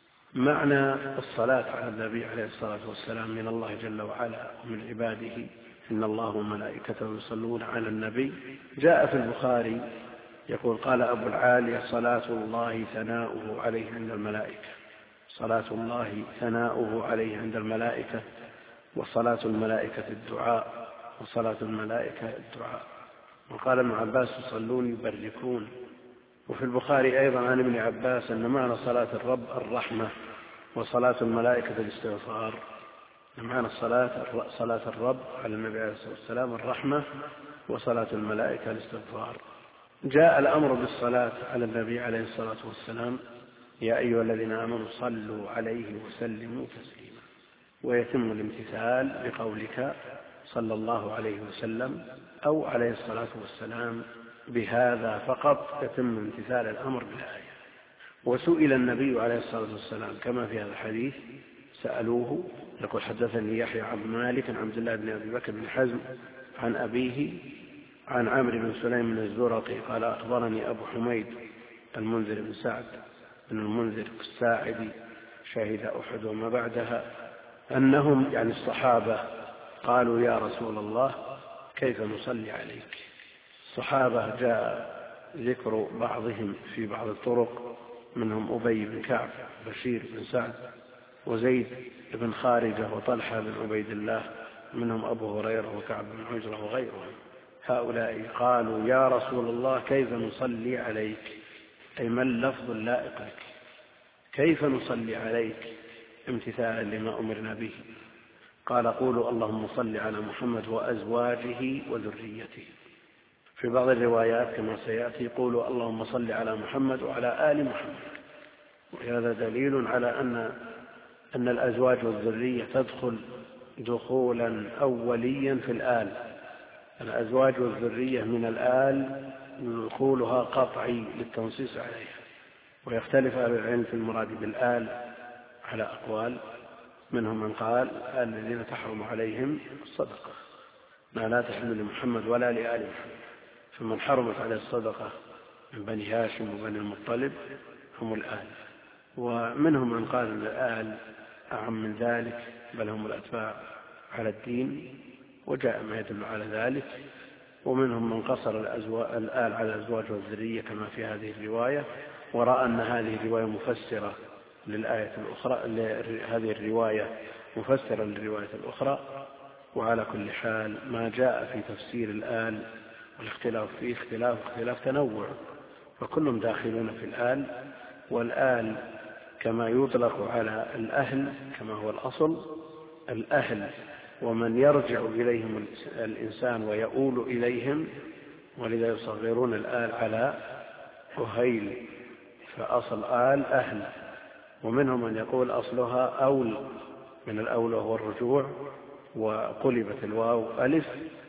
[SPEAKER 1] معنى الصلاة على النبي عليه الصلاة والسلام من الله جل وعلا ومن عباده، إن الله وملائكته يصلون على النبي. جاء في البخاري يقول قال أبو العالية صلاة الله ثناؤه عليه عند الملائكة، صلاة الله ثناؤه عليه عند الملائكة، وصلاة الملائكة الدعاء، وصلاة الملائكة الدعاء. وقال ابن عباس يصلون يبركون. وفي البخاري أيضا عن ابن عباس أن معنى صلاة الرب الرحمة، وصلاة الملائكة الاستغفار. معنى الصلاة صلاة الرب على النبي عليه الصلاة والسلام الرحمة، وصلاة الملائكة الاستغفار. جاء الأمر بالصلاة على النبي عليه الصلاة والسلام يا أيها الذين آمنوا صلوا عليه وسلموا تسليما، ويتم الامتثال بقولك صلى الله عليه وسلم أو عليه الصلاة والسلام، بهذا فقط يتم امتثال الأمر بالآية. وسئل النبي عليه الصلاة والسلام كما في هذا الحديث، سألوه يقول حدثني يحيى عن مالك عن عبد الله بن أبي بكر بن حزم عن أبيه عن عمرو بن سليم بن الزرقي قال أخبرني أبو حميد المنذر بن سعد بن المنذر الساعدي شهد أحد وما بعدها أنهم يعني الصحابة قالوا يا رسول الله كيف نصلي عليك. الصحابة جاء ذكر بعضهم في بعض الطرق، منهم أبي بن كعب بشير بن سعد وزيد بن خارجة وطلحة بن عبيد الله، منهم أبو هريرة وكعب بن عجرة وغيرهم. هؤلاء قالوا يا رسول الله كيف نصلي عليك، أي ما اللفظ اللائق لك، كيف نصلي عليك امتثالا لما أمرنا به. قال قولوا اللهم صل على محمد وأزواجه وذريته. في بعض الروايات كما سيأتي قولوا اللهم صل على محمد وعلى آل محمد. وهذا دليل على أن أن الأزواج والذرية تدخل دخولا أوليا في الآل. الأزواج والذرية من الآل دخولها قطعي للتنصيص عليها. ويختلف أهل العلم في المراد بالآل على أقوال، منهم من قال الآل الذين تحرم عليهم الصدقة ما لا تحل لمحمد ولا لآل محمد، فمن حرمت عليه الصدقة من بني هاشم وبني المطلب هم الآل. ومنهم من قال أن الآل أعم من ذلك، بل هم الأتباع على الدين وجاء ما يدل على ذلك. ومنهم من قصر الآل على الأزواج والذرية كما في هذه الرواية، ورأى أن هذه الرواية مفسرة للآية الأخرى، هذه الرواية مفسرة للرواية الأخرى. وعلى كل حال ما جاء في تفسير الآل والاختلاف فيه اختلاف اختلاف تنوع، فكلهم داخلون في الآل. والآل كما يطلق على الأهل كما هو الأصل، الأهل ومن يرجع إليهم الإنسان ويؤول إليهم، ولذا يصغرون الآل على أهيل، فأصل آل أهل. ومنهم من يقول أصلها أول، من الأول وهو الرجوع، وقلبت الواو ألف.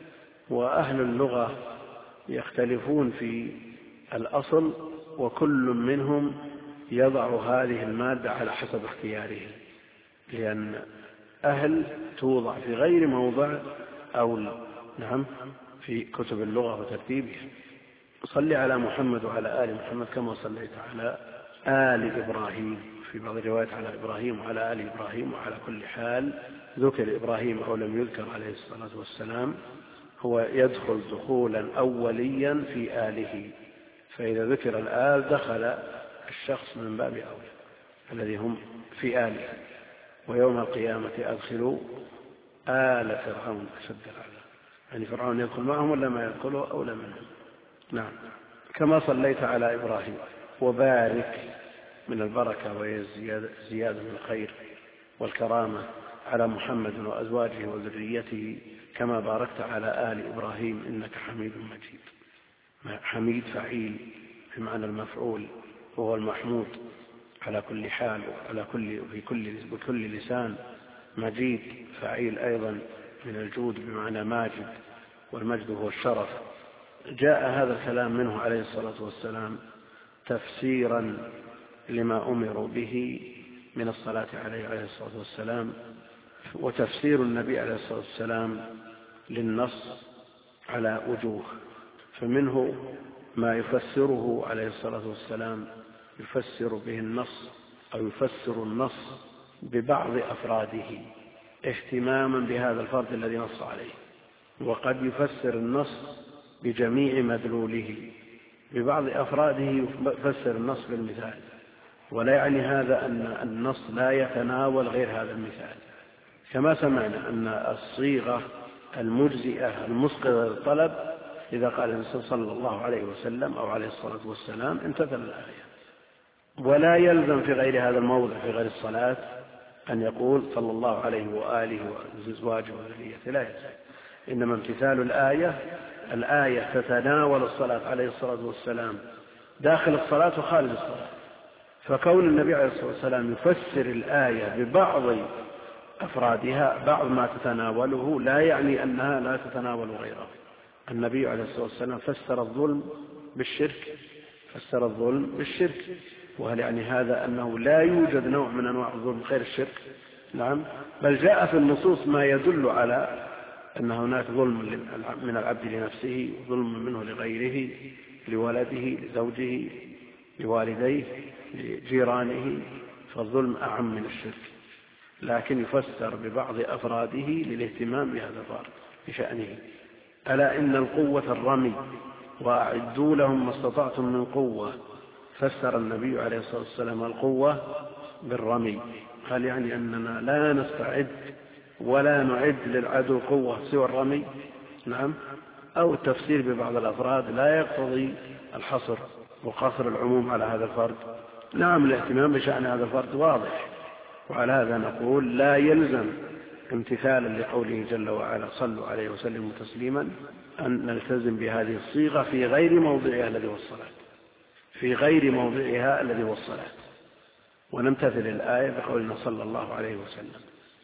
[SPEAKER 1] وأهل اللغة يختلفون في الأصل، وكل منهم يضع هذه المادة على حسب اختياره، لأن أهل توضع في غير موضع أو نعم في كتب اللغة وترتيبها. صل على محمد وعلى آل محمد كما صليت على آل إبراهيم، في بعض الروايات على إبراهيم وعلى آل إبراهيم. وعلى كل حال ذكر إبراهيم أو لم يذكر عليه الصلاة والسلام هو يدخل دخولا أوليا في آله، فإذا ذكر الآل دخل الشخص من باب أولى الذي هم في آله. ويوم القيامة أدخلوا آل فرعون أشد العذاب، يعني فرعون يدخل معهم ولا ما يدخلوا أولى منهم. نعم. كما صليت على إبراهيم، وبارك من البركة وهي زيادة من الخير والكرامة على محمد وأزواجه وذريته كما باركت على آل إبراهيم إنك حميد مجيد. حميد فعيل بمعنى المفعول، وهو المحمود على كل حال وعلى كل في كل بكل لسان. مجيد فعيل أيضا من الجود بمعنى ماجد، والمجد هو الشرف. جاء هذا الكلام منه عليه الصلاة والسلام تفسيرا لما أمروا به من الصلاة عليه عليه الصلاة والسلام، وتفسير النبي عليه الصلاة والسلام للنص على وجوه. فمنه ما يفسره عليه الصلاة والسلام يفسر به النص أو يفسر النص ببعض أفراده اهتماما بهذا الفرد الذي نص عليه، وقد يفسر النص بجميع مدلوله. ببعض أفراده يفسر النص بالمثال، ولا يعني هذا أن النص لا يتناول غير هذا المثال. كما سمعنا أن الصيغة المجزئة المسقطة للطلب إذا قال الرسول صلى الله عليه وسلم أو عليه الصلاة والسلام امتثل الآية. ولا يلزم في غير هذا الموضع في غير الصلاة أن يقول صلى الله عليه وآله وأزواجه وذريته، لا يلزم. إنما امتثال الآية، الآية تتناول الصلاة عليه الصلاة والسلام داخل الصلاة وخارج الصلاة، فكون النبي عليه الصلاة والسلام يفسر الآية ببعض أفرادها بعض ما تتناوله لا يعني أنها لا تتناول غيره. النبي عليه الصلاة والسلام فسر الظلم بالشرك، فسر الظلم بالشرك، وهل يعني هذا أنه لا يوجد نوع من أنواع الظلم غير الشرك؟ نعم، بل جاء في النصوص ما يدل على أن هناك ظلم من العبد لنفسه، ظلم منه لغيره، لولده، لزوجه، لوالديه، لجيرانه، فالظلم أعم من الشرك، لكن يفسر ببعض أفراده للاهتمام بهذا الفرد بشأنه. ألا إن القوة الرمي وأعدوا لهم ما استطعتم من قوة. فسر النبي عليه الصلاة والسلام القوة بالرمي، قال يعني أننا لا نستعد ولا نعد للعدو قوة سوى الرمي. نعم. أو التفسير ببعض الأفراد لا يقتضي الحصر وقصر العموم على هذا الفرد. نعم، الاهتمام بشأن هذا الفرد واضح، وعلى هذا نقول لا يلزم امتثالا لقوله جل وعلا صلوا عليه وسلموا تسليما أن نلتزم بهذه الصيغة في غير موضعها الذي هو الصلاة، في غير موضعها الذي هو الصلاة، ونمتثل الآية بقولنا صلى الله عليه وسلم.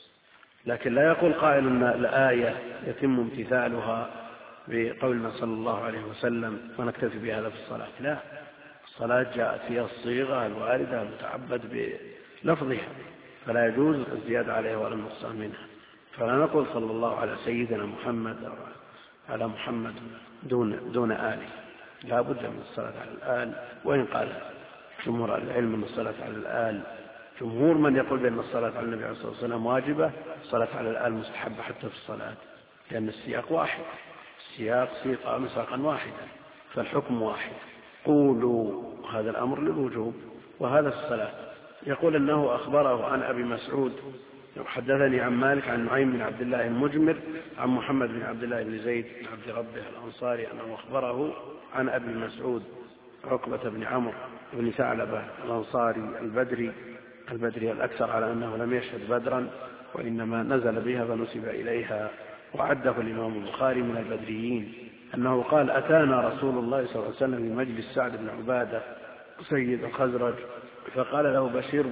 [SPEAKER 1] لكن لا يقول قائل أن الآية يتم امتثالها بقولنا صلى الله عليه وسلم ونكتفي بهذا في الصلاة. لا، الصلاة جاءت فيها الصيغة الواردة المتعبد بلفظها، فلا يجوز الزيادة عليها ولا النقصان منها. فلا نقول صلى الله على سيدنا محمد أو على محمد دون, دون آله. لا بد من الصلاة على الآل، وإن قال جمهور العلم من الصلاة على الآل، جمهور من يقول بأن الصلاة على النبي عليه الصلاة والسلام واجبة، الصلاة على الآل مستحبة حتى في الصلاة. لأن السياق واحد، السياق سيق مساقا واحدا، فالحكم واحد. قولوا هذا الأمر للوجوب، وهذا الصلاة. يقول أنه أخبره عن أبي مسعود حدثني عن مالك عن نعيم بن عبد الله المجمر عن محمد بن عبد الله بن زيد بن عبد ربه الأنصاري أنه أخبره عن أبي مسعود عقبة بن عمرو بن ثعلبة الأنصاري البدري البدري الأكثر على أنه لم يشهد بدرا وإنما نزل بها فنسب إليها، وعده الإمام البخاري من البدريين، أنه قال: أتانا رسول الله صلى الله عليه وسلم في مجلس سعد بن عبادة سيد الخزرج، فقال له بشير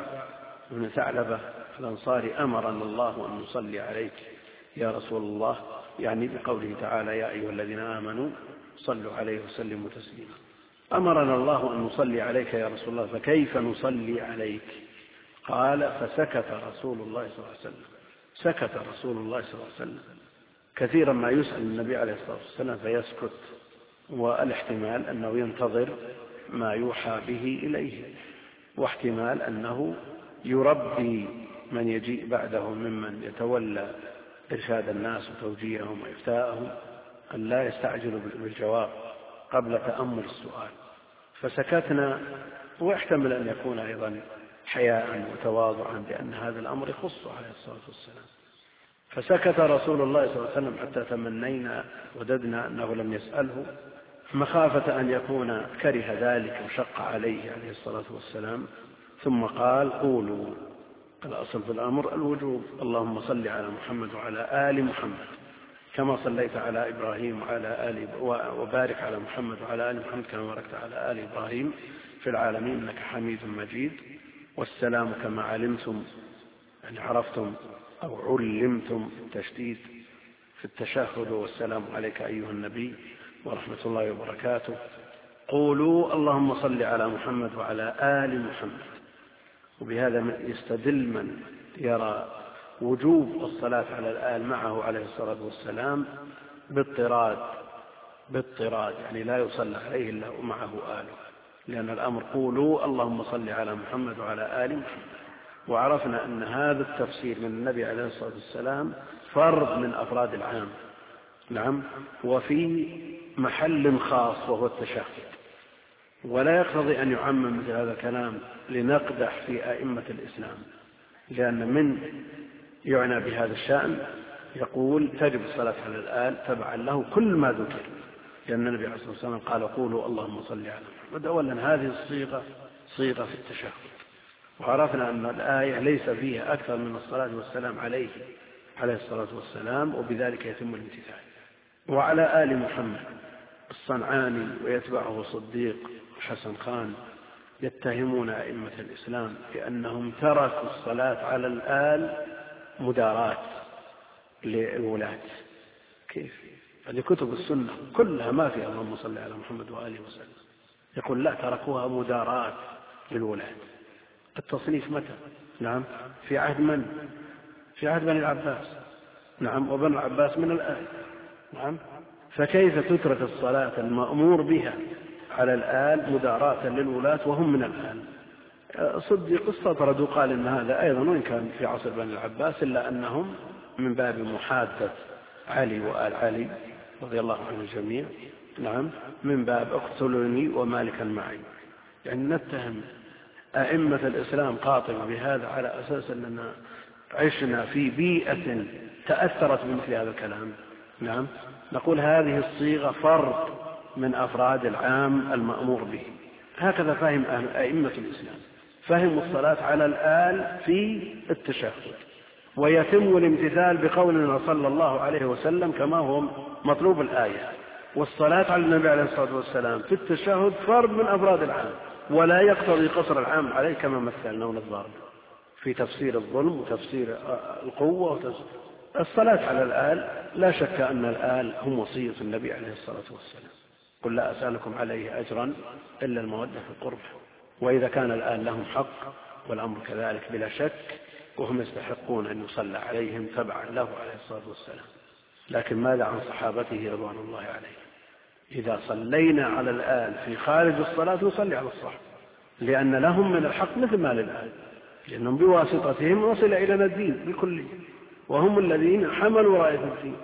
[SPEAKER 1] بن ثعلبة الأنصاري: أمرنا الله أن نصلي عليك يا رسول الله، يعني بقوله تعالى: يا أيها الذين آمنوا صلوا عليه وسلموا تسليما. أمرنا الله أن نصلي عليك يا رسول الله، فكيف نصلي عليك؟ قال: فسكت رسول الله صلى الله عليه وسلم. سكت رسول الله صلى الله عليه وسلم. كثيرا ما يسأل النبي عليه الصلاة والسلام فيسكت، والاحتمال أنه ينتظر ما يوحى به إليه، واحتمال أنه يربي من يجيء بعده ممن يتولى إرشاد الناس وتوجيههم وإفتاءهم أن لا يستعجلوا بالجواب قبل تأمل السؤال. فسكتنا، واحتمل أن يكون أيضا حياء وتواضعا، لأن هذا الأمر يخص عليه الصلاة والسلام. فسكت رسول الله صلى الله عليه وسلم حتى تمنينا وددنا أنه لم يسأله، مخافة أن يكون كره ذلك وشق عليه عليه الصلاة والسلام. ثم قال: قولوا. الأصل في الأمر الوجوب: اللهم صل على محمد وعلى آل محمد كما صليت على إبراهيم وعلى آل وبارك على محمد وعلى آل محمد كما باركت على آل إبراهيم في العالمين إنك حميد مجيد. والسلام كما علمتم، يعني عرفتم أو علمتم تشديد في التشهد: والسلام عليك أيها النبي ورحمة الله وبركاته. قولوا: اللهم صل على محمد وعلى آل محمد. وبهذا يستدل من يرى وجوب الصلاة على الآل معه عليه الصلاة والسلام باضطراد باضطراد يعني لا يصلى عليه إلا معه آله، لأن الأمر: قولوا اللهم صل على محمد وعلى آل محمد. وعرفنا أن هذا التفسير من النبي عليه الصلاة والسلام فرد من أفراد العام، نعم، وفي محل خاص وهو التشهد، ولا يقتضي أن يعمم مثل هذا الكلام لنقدح في أئمة الإسلام، لأن من يعنى بهذا الشأن يقول تجب الصلاة على الآل تبعا له كل ما ذكر، لأن النبي عليه الصلاة والسلام قال: قولوا اللهم صل على محمد. أولا هذه الصيغة صيغة في التشهد، وعرفنا أن الآية ليس فيها أكثر من الصلاة والسلام عليه عليه الصلاة والسلام، وبذلك يتم الامتثال. وعلى آل محمد الصنعاني ويتبعه صديق حسن خان يتهمون أئمة الإسلام بأنهم تركوا الصلاة على الآل مداراة للولاة. كيف؟ هذه كتب السنة كلها ما فيها اللهم صل على محمد وآله وسلم. يقول: لا، تركوها مداراة للولاة. التصنيف متى؟ نعم، في عهد من؟ في عهد بني العباس، نعم، وبني العباس من الآل، نعم. فكيف تترك الصلاة المأمور بها على الآل مداراة للولاة وهم من الآل؟ صديق استطرد وقال إن هذا أيضا وإن كان في عصر بني العباس، إلا أنهم من باب محادة علي وآل علي رضي الله عنه الجميع، نعم، من باب اقتلوني ومالكا معي. يعني نتهم أئمة الإسلام قاطبة بهذا على أساس أننا عشنا في بيئة تأثرت بمثل هذا الكلام، نعم. نقول هذه الصيغة فرد من أفراد العام المأمور به. هكذا فهم أئمة الإسلام، فهموا الصلاة على الآل في التشهد، ويتم الامتثال بقولنا صلى الله عليه وسلم كما هو مطلوب الآية. والصلاة على النبي عليه الصلاة والسلام في التشهد فرد من أفراد العام، ولا يقتضي قصر العام عليه كما مثلنا ونظرنا في تفسير الظلم وتفسير القوة وتفسير الصلاة على الآل. لا شك أن الآل هم وصية النبي عليه الصلاة والسلام: قل لا أسألكم عليه أجرا إلا المودة في القربى. وإذا كان الآل لهم حق والأمر كذلك بلا شك، وهم يستحقون أن يصلى عليهم تبعا له عليه الصلاة والسلام. لكن ماذا عن صحابته رضوان الله عليهم؟ إذا صلينا على الآل في خارج الصلاة نصلي على الصحابة، لأن لهم من الحق مثل ما للآل، لأنهم بواسطتهم وصل إلى الدين بكله، وهم الذين حملوا راية الدين.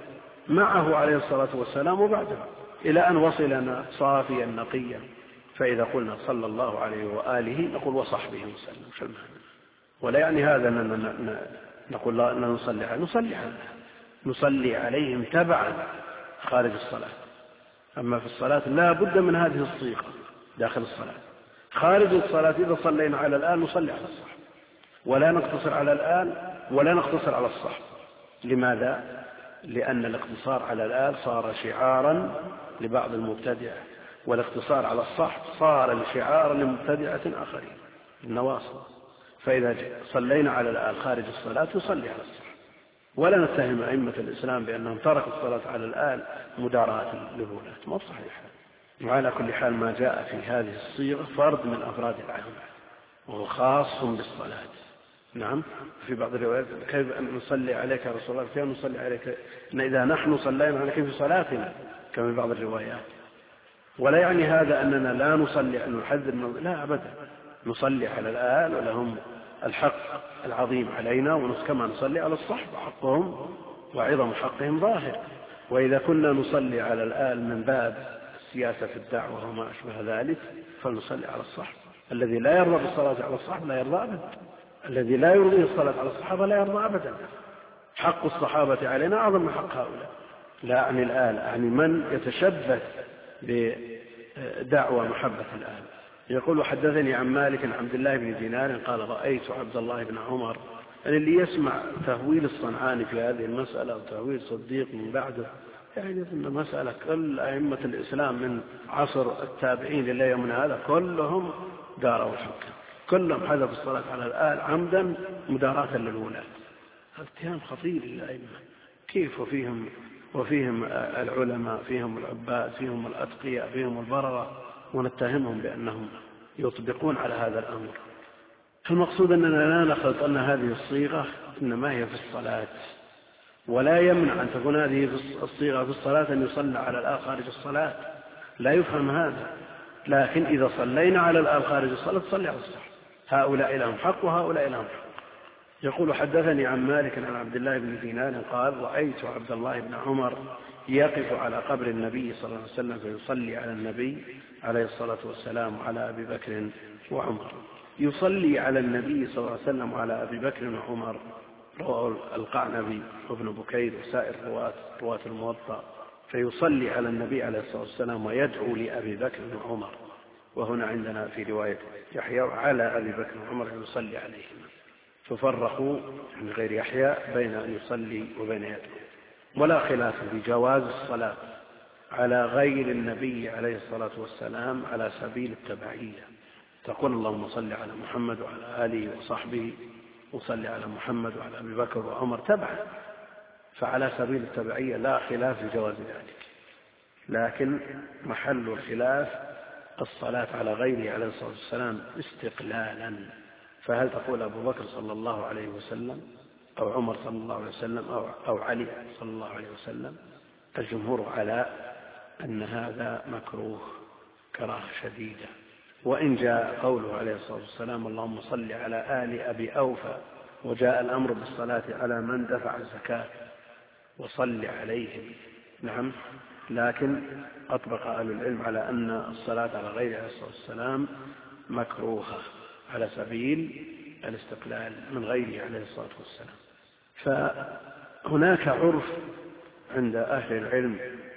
[SPEAKER 1] معه عليه الصلاة والسلام وبعده، إلى أن وصلنا صافيا نقيا. فإذا قلنا صلى الله عليه وآله نقول وصحبه وسلم، شو المعنى؟ ولا يعني هذا أننا نقول لا نصلي عليه، نصلي عليه نصلي عليهم تبعا خارج الصلاة. أما في الصلاة لا بد من هذه الصيغة داخل الصلاة. خارج الصلاة إذا صلينا على الآل نصلي على الصحب، ولا نقتصر على الآل ولا نقتصر على الصحب. لماذا؟ لأن الاقتصار على الآل صار شعارا لبعض المبتدعة، والاقتصار على الصحب صار شعارا لمبتدعة آخرين النواصب. فإذا صلينا على الآل خارج الصلاة نصلي على الصحب، ولا نتهم أئمة الإسلام بأنهم تركوا الصلاة على الآل مداراة للولاة، ما صحيح. وعلى كل حال ما جاء في هذه الصيغة فرد من أفراد العامة وهو خاص بالصلاة. نعم، في بعض الروايات كيف أن نصلي عليك يا رسول الله، كيف نصلي عليك إن إذا نحن صلينا عليك في صلاتنا، كما في بعض الروايات. ولا يعني هذا أننا لا نصلي، أن نحذر من، لا أبدا، نصلي على الآل ولهم الحق العظيم علينا، وكما نصلي على الصحب حقهم وعظم حقهم ظاهر. وإذا كنا نصلي على الآل من باب السياسة في الدعوة وما أشبه ذلك فلنصلي على الصحب. الذي لا يرضى بالصلاة على الصحب لا يرضى أبدا، الذي لا يرضي الصلاة على الصحابة لا يرضى أبدا. حق الصحابة علينا أعظم من حق هؤلاء. لا أعني الآل، أعني من يتشبث بدعوى محبة الآل. يقول حدثني عن مالك عن عبد الله بن دينار قال رأيت عبد الله بن عمر. يعني اللي يسمع تهويل الصنعاني في هذه المسألة وتهويل صديق من بعده يعني أن مسألة كل أئمة الإسلام من عصر التابعين إلى يومنا هذا كلهم داروا الحكم، كلهم حذفوا الصلاة على الآل عمدا مداراة للولاة. هذا اتهام خطير للأئمة. كيف وفيهم وفيهم العلماء، فيهم العباد، فيهم الأتقياء، فيهم البررة، ونتهمهم بأنهم يطبقون على هذا الأمر. المقصود أننا لا نخلط أن هذه الصيغة إنما هي في الصلاة، ولا يمنع أن تكون هذه الصيغة في الصلاة أن يصلى على الآل خارج الصلاة، لا يفهم هذا. لكن إذا صلينا على الآل خارج الصلاة صلي على الصح. هؤلاء لهم حق وهؤلاء لهم حق. يقول حدثني عن مالك عن عبد الله بن دينار قال رأيت عبد الله بن عمر يقف على قبر النبي صلى الله عليه وسلم فيصلي على النبي عليه الصلاة والسلام وعلى أبي بكر وعمر. يصلي على النبي صلى الله عليه وسلم وعلى أبي بكر وعمر رواه القعنبي وابن بكير وسائر رواة رواة الموطأ. فيصلي على النبي عليه الصلاة والسلام ويدعو لأبي بكر وعمر. وهنا عندنا في رواية يحيى على أبي بكر وعمر يصلي عليهما، ففرقوا من غير يحيى بين أن يصلي وبين يدعو. ولا خلاف في جواز الصلاة على غير النبي عليه الصلاة والسلام على سبيل التبعية. تقول اللهم صل على محمد وعلى آله وصحبه وصل على محمد وعلى أبي بكر وعمر تبعا، فعلى سبيل التبعية لا خلاف في جواز ذلك. لكن محل الخلاف الصلاة على غيره عليه الصلاة والسلام استقلالا. فهل تقول أبو بكر صلى الله عليه وسلم أو عمر صلى الله عليه وسلم أو, أو علي صلى الله عليه وسلم؟ الجمهور على أن هذا مكروه كراهة شديدة. وإن جاء قوله عليه الصلاة والسلام اللهم صل على آل أبي أوفى، وجاء الأمر بالصلاة على من دفع الزكاة وصل عليهم، نعم، لكن أطبق أهل العلم على أن الصلاة على غيره عليه الصلاة والسلام مكروهة على سبيل الاستقلال من غيره عليه الصلاة والسلام. فهناك عرف عند أهل العلم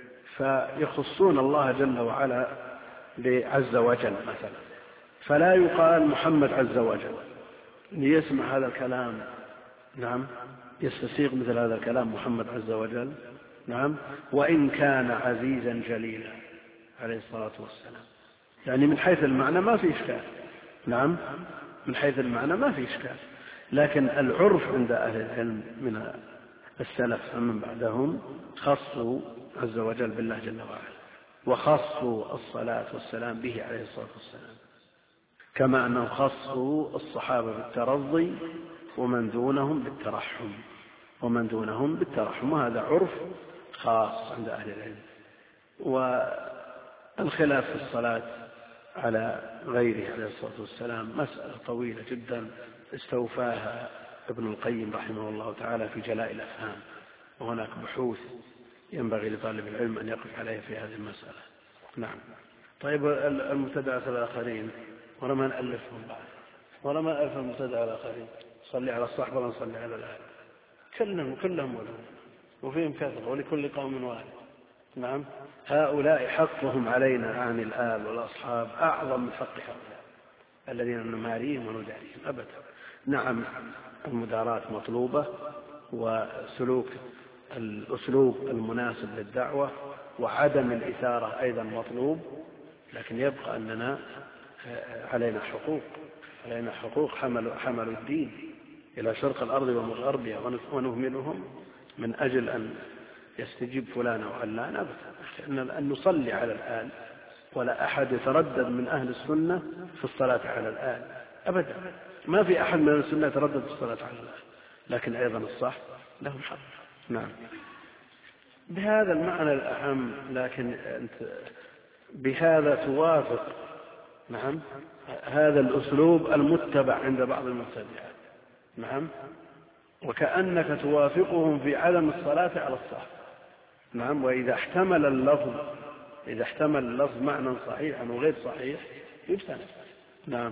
[SPEAKER 1] فيخصون الله جل وعلا عز وجل مثلا، فلا يقال محمد عز وجل ليسمع هذا الكلام، نعم، يستسيغ مثل هذا الكلام محمد عز وجل، نعم، وإن كان عزيزا جليلا عليه الصلاة والسلام. يعني من حيث المعنى ما في إشكال، نعم، من حيث المعنى ما في إشكال. لكن العرف عند أهل العلم من السلف ومن بعدهم خصوا عز وجل بالله جل وعلا، وخصوا الصلاة والسلام به عليه الصلاة والسلام، كما أنهم خصوا الصحابة بالترضي ومن دونهم بالترحم ومن دونهم بالترحم. وهذا عرف خاص عند أهل العلم. والخلاف في الصلاة على غيره عليه الصلاة والسلام مسألة طويلة جدا استوفاها ابن القيم رحمه الله تعالى في جلاء الأفهام، وهناك بحوث ينبغي لطالب العلم أن يقف عليه في هذه المسألة. نعم. طيب المبتدعة الآخرين ولا ما نألفهم بعد ولا ما ألف المبتدعة الآخرين، صلي على الصحبة ولا نصلي على الآل، كلهم كلهم ولهم وفيهم كثر ولكل قوم واحد. نعم. هؤلاء حقهم علينا عن الآل والأصحاب أعظم من حق هؤلاء الذين نماريهم ونداريهم أبدا. نعم المداراة مطلوبة وسلوك الأسلوب المناسب للدعوة وعدم الإثارة أيضا مطلوب، لكن يبقى أننا علينا حقوق علينا حقوق حملوا, حملوا الدين إلى شرق الأرض ومغربها ونهملهم من أجل أن يستجيب فلان وعلان أبدا. أن نصلي على الآل ولا أحد يتردد من أهل السنة في الصلاة على الآل أبدا، ما في أحد من أهل السنة يتردد في الصلاة على الآل، لكن أيضا الصح لهم حق. نعم. بهذا المعنى الأهم، لكن أنت بهذا توافق نعم هذا الأسلوب المتبع عند بعض المبتدعين. نعم. وكأنك توافقهم في عدم الصلاة على الصحب. نعم. وإذا احتمل اللفظ إذا احتمل اللفظ معنى صحيحا وغير صحيح يبتنى. نعم.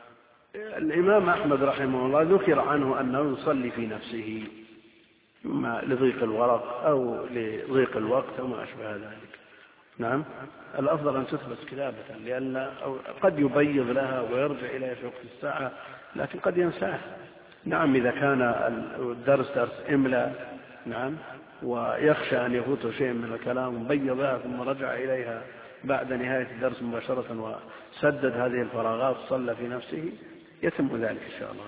[SPEAKER 1] الإمام أحمد رحمه الله ذكر عنه أنه يصلي في نفسه إما لضيق الورق أو لضيق الوقت أو ما أشبه ذلك. نعم. الأفضل أن تثبت كتابة، لأن قد يبيض لها ويرجع إليها في وقت الساعة، لكن قد ينساها. نعم. إذا كان الدرس درس إملاء نعم ويخشى أن يفوته شيء من الكلام بيضها ثم رجع إليها بعد نهاية الدرس مباشرة وسدد هذه الفراغات صلى في نفسه، يتم ذلك إن شاء الله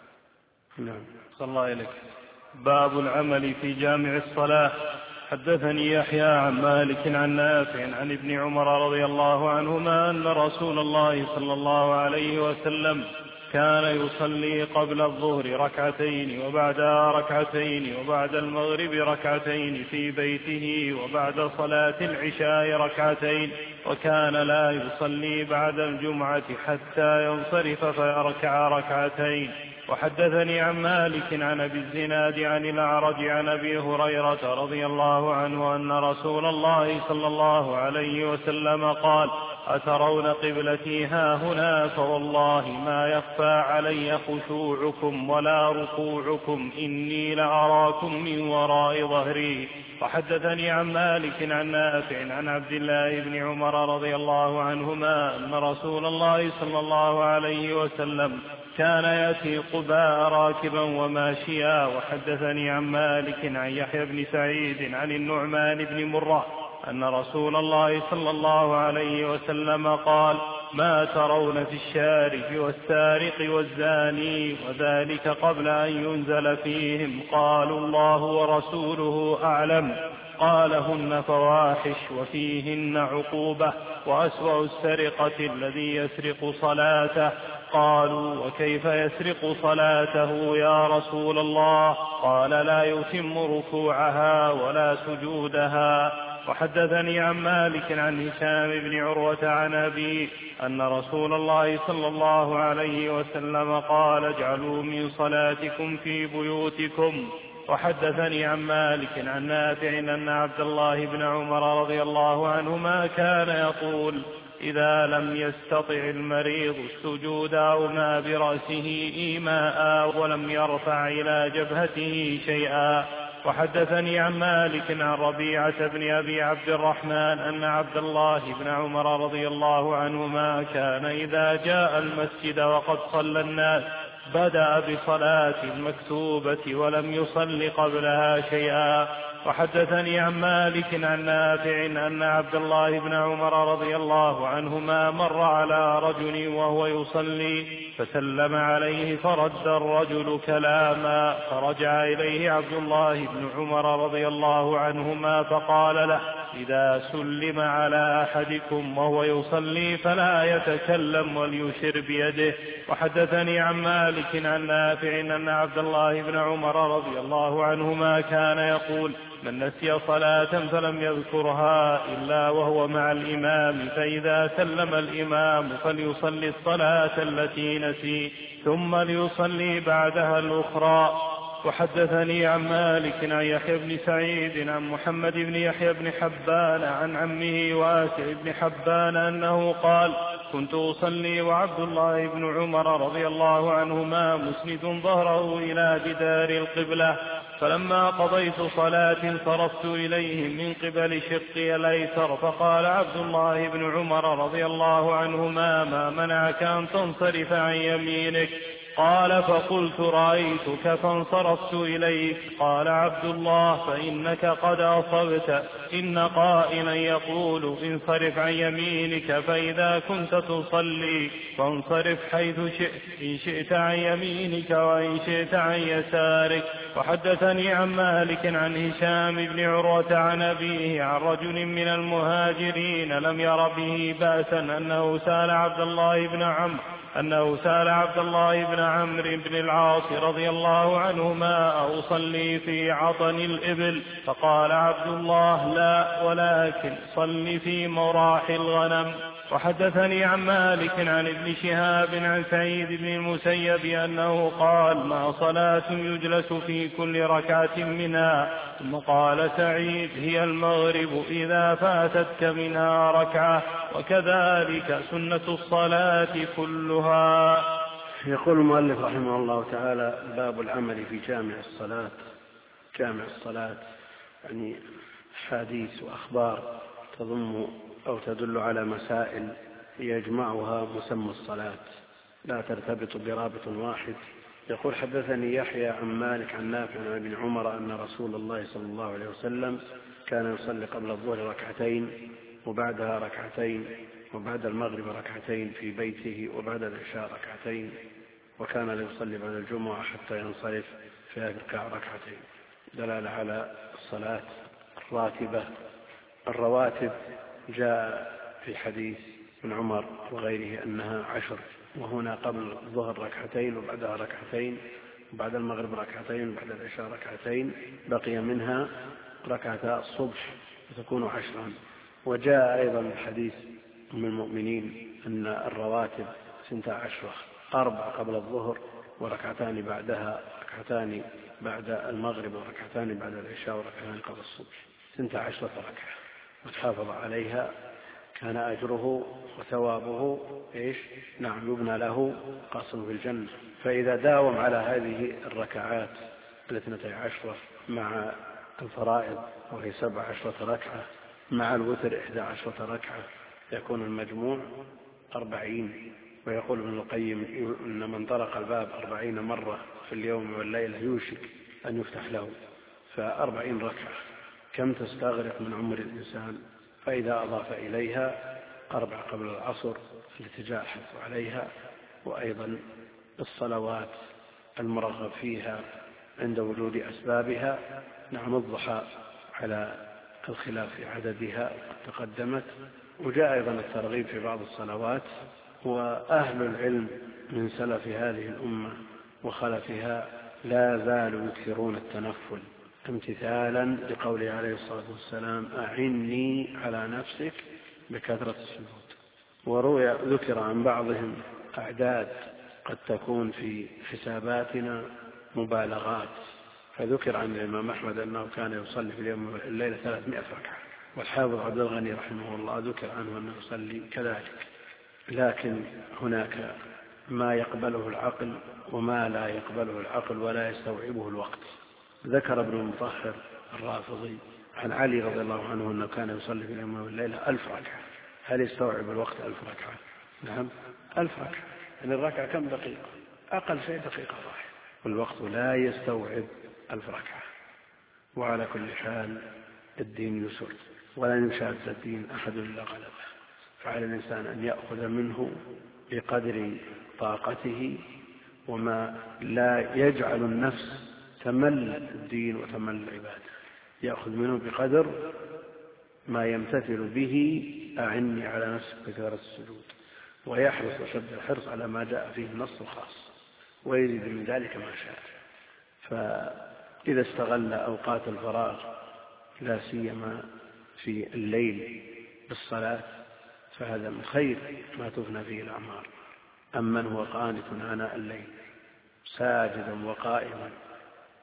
[SPEAKER 1] تعالى. نعم.
[SPEAKER 2] صلى الله إليك. باب العمل في جامع الصلاة. حدثني يحيى عن مالك عن نافع عن ابن عمر رضي الله عنهما أن رسول الله صلى الله عليه وسلم كان يصلي قبل الظهر ركعتين وبعدها ركعتين وبعد المغرب ركعتين في بيته وبعد صلاة العشاء ركعتين، وكان لا يصلي بعد الجمعة حتى ينصرف فيركع ركعتين. وحدثني عن مالك عن أبي الزناد عن الأعرج عن أبي هريرة رضي الله عنه أن رسول الله صلى الله عليه وسلم قال: أترون قبلتي هاهنا فوالله ما يخفى علي خشوعكم ولا ركوعكم إني لأراكم من وراء ظهري. وحدثني عن مالك عن نافع عن عبد الله بن عمر رضي الله عنهما أن رسول الله صلى الله عليه وسلم كان يأتي قباء راكبا وماشيا. وحدثني عن مالك عن يحيى بن سعيد عن النعمان بن مرة أن رسول الله صلى الله عليه وسلم قال: ما ترون في الشارب والسارق والزاني وذلك قبل أن ينزل فيهم؟ قالوا: الله ورسوله أعلم. قال: هن فواحش وفيهن عقوبة، وأسوأ السرقة الذي يسرق صلاته. قالوا: وكيف يسرق صلاته يا رسول الله؟ قال: لا يتم ركوعها ولا سجودها. وحدثني عن مالك عن هشام بن عروة عن أبي أن رسول الله صلى الله عليه وسلم قال: اجعلوا من صلاتكم في بيوتكم. وحدثني عن مالك عن نافع أن عبد الله بن عمر رضي الله عنهما كان يقول: إذا لم يستطع المريض السجود أو ما برأسه إيماء ولم يرفع إلى جبهته شيئا. وحدثني عن مالك عن ربيعة بن أبي عبد الرحمن أن عبد الله بن عمر رضي الله عنهما كان إذا جاء المسجد وقد صلى الناس بدأ بصلاة المكتوبة ولم يصل قبلها شيئا. وحدثني عن مالك عن نافع أن عبد الله بن عمر رضي الله عنهما مر على رجل وهو يصلي فسلم عليه فرد الرجل كلاما، فرجع إليه عبد الله بن عمر رضي الله عنهما فقال له: إذا سلم على أحدكم وهو يصلي فلا يتكلم وليشر بيده. وحدثني عن مالك عن نافع أن عبد الله بن عمر رضي الله عنهما كان يقول: من نسي صلاة فلم يذكرها إلا وهو مع الإمام فإذا سلم الإمام فليصلي الصلاة التي نسي ثم ليصلي بعدها الأخرى. وحدثني عن مالك عن يحيى بن سعيد عن محمد بن يحيى بن حبان عن عمه واسع بن حبان أنه قال كنت أصلي وعبد الله بن عمر رضي الله عنهما مسند ظهره إلى جدار القبلة، فلما قضيت صلاة انصرفت إليهم من قبل شقي الأيسر، فقال عبد الله بن عمر رضي الله عنهما ما منعك أن تنصرف عن يمينك؟ قال فقلت رأيتك فانصرفت إليك. قال عبد الله فإنك قد أصبت، إن قائلا يقول انصرف عن يمينك فإذا كنت تصلي فانصرف حيث شئت، إن شئت عن يمينك وإن شئت عن يسارك. وحدثني عن مالك عن هشام بن عروة عن أبيه عن رجل من المهاجرين لم ير به بأسا أنه سأل عبد الله بن عمرو أنه سأل عبد الله بن عمرو بن العاص رضي الله عنهما أصلي في عطن الإبل؟ فقال عبد الله لا، ولكن صل في مراح الغنم. وحدثني عن مالك عن ابن شهاب عن سعيد بن المسيب أنه قال ما صلاة يجلس في كل ركعة منها. ثم قال سعيد هي المغرب إذا فاتتك منها ركعة، وكذلك سنة الصلاة كلها.
[SPEAKER 1] يقول المؤلف رحمه الله تعالى باب العمل في جامع الصلاة. جامع الصلاة يعني حديث وأخبار تضم أو تدل على مسائل يجمعها مسمى الصلاة، لا ترتبط برابط واحد. يقول حدثني يحيى عن مالك عن نافع عن ابن عمر أن رسول الله صلى الله عليه وسلم كان يصلي قبل الظهر ركعتين وبعدها ركعتين وبعد المغرب ركعتين في بيته وبعد العشاء ركعتين، وكان لا يصلي بعد الجمعة حتى ينصرف فيركع ركعتين. دلالة على الصلاة الراتبة. الرواتب جاء في حديث ابن عمر وغيره أنها عشر، وهنا قبل الظهر ركعتين وبعدها ركعتين وبعد المغرب ركعتين وبعد العشاء ركعتين، بقي منها ركعتا الصبح فتكون عشرا. وجاء أيضا حديث أم المؤمنين أن الرواتب سنتا عشرة، أربع قبل الظهر وركعتان بعدها، ركعتان بعد المغرب وركعتان بعد العشاء وركعتان قبل الصبح، سنتا عشرة ركعة، وتحافظ عليها كان أجره وثوابه إيش؟ نعم يبنى له قصر في الجنة. فإذا داوم على هذه الركعات الاثنتي عشرة مع الفرائض وهي سبع عشرة ركعة مع الوتر إحدى عشرة ركعة يكون المجموع أربعين. ويقول ابن القيم إن من طرق الباب أربعين مرة في اليوم والليلة يوشك أن يفتح له. فأربعين ركعة كم تستغرق من عمر الإنسان؟ فإذا أضاف إليها أربع قبل العصر التي جاء الحث عليها، وأيضا الصلوات المرغب فيها عند وجود أسبابها، نعم الضحى على الخلاف في عددها قد تقدمت. وجاء أيضا الترغيب في بعض الصلوات. وأهل العلم من سلف هذه الأمة وخلفها لا زالوا يكثرون التنفل امتثالا لقوله عليه الصلاة والسلام أعني على نفسك بكثرة السجود. وروي ذكر عن بعضهم أعداد قد تكون في حساباتنا مبالغات، فذكر عن الإمام أحمد أنه كان يصلي في اليوم والليلة ثلاثمائة ركعة، والحافظ عبد الغني رحمه الله ذكر عنه أنه يصلي كذلك. لكن هناك ما يقبله العقل وما لا يقبله العقل ولا يستوعبه الوقت. ذكر ابن المطهر الرافضي عن علي رضي الله عنه أنه كان يصلي في اليوم والليلة ألف ركعة. هل يستوعب الوقت ألف ركعة؟ نعم ألف ركعة. يعني الركعة كم دقيقة؟ أقل شيء دقيقة واحدة، والوقت لا يستوعب ألف ركعة. وعلى كل حال الدين يسر ولن يشاد الدين أحد إلا غلبه، فعلى الإنسان أن يأخذ منه بقدر طاقته وما لا يجعل النفس تمل الدين وتمل العبادة، يأخذ منه بقدر ما يمتثل به أعني على نفسك بكثرة السجود، ويحرص وشد الحرص على ما جاء فيه النص الخاص، ويزيد من ذلك ما شاء. فإذا استغل أوقات الفراغ لا سيما في الليل بالصلاة فهذا من خير ما تفنى فيه الأعمار. أمن هو قانت آناء الليل ساجدا وقائما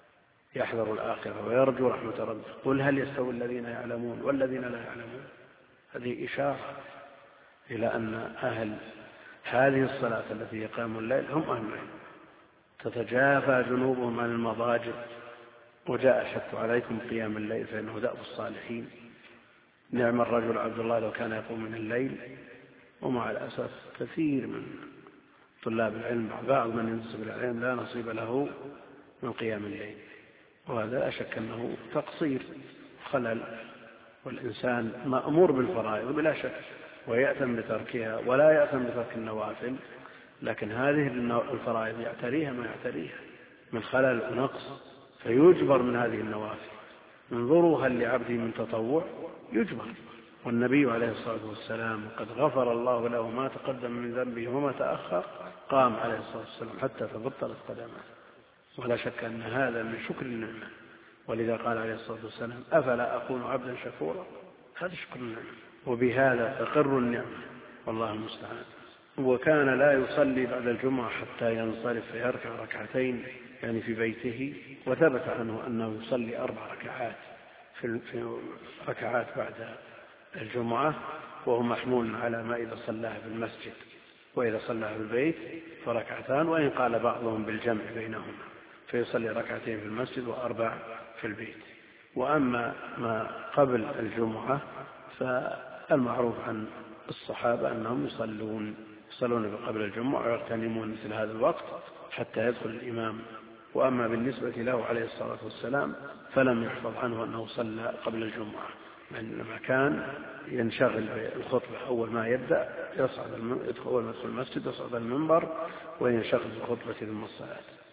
[SPEAKER 1] يحذر الآخرة ويرجو رحمة ربه. قل هل يستوي الذين يعلمون والذين لا يعلمون؟ هذه إشارة إلى أن أهل هذه الصلاة التي يقاموا الليل هم أهل العلم. تتجافى جنوبهم عن المضاجع، وجاء الحث عليكم قيام الليل فإنه دأب الصالحين. نعم الرجل عبد الله لو كان يقوم من الليل. ومع الأسف كثير من طلاب العلم، بعض من ينسب إلى العلم لا نصيب له من قيام الليل، وهذا لا شك أنه تقصير خلل، والإنسان مأمور بالفرائض بلا شك ويأثم بتركها ولا يأثم بترك النوافل، لكن هذه الفرائض يعتريها ما يعتريها من خلل ونقص فيجبر من هذه النوافل. انظروا هل لعبده من تطوع يجبر، والنبي عليه الصلاة والسلام قد غفر الله له ما تقدم من ذنبه وما تأخر، قام عليه الصلاة والسلام حتى تبطلت قدمه، ولا شك أن هذا من شكر النعمة. ولذا قال عليه الصلاة والسلام أفلا أكون عبدا شكورا؟ هذا شكر النعمة، وبهذا تقر النعمة والله المستعان. وكان لا يصلي بعد الجمعة حتى ينصرف فيركع ركعتين يعني في بيته، وثبت عنه أنه يصلي أربع ركعات في ركعات بعد الجمعة، وهو محمول على ما إذا صلاها في المسجد، وإذا صلاها في البيت فركعتان، وإن قال بعضهم بالجمع بينهما فيصلي ركعتين في المسجد وأربع في البيت. وأما ما قبل الجمعة فالمعروف عن الصحابة أنهم يصلون يصلون قبل الجمعة ويغتنمون مثل هذا الوقت حتى يدخل الإمام. وأما بالنسبة له عليه الصلاة والسلام فلم يحفظ عنه أنه صلى قبل الجمعة، لما كان ينشغل بالخطبة أول ما يبدأ يصعد أول ما يدخل المسجد يصعد المنبر وينشغل بالخطبة ثم الصلاة.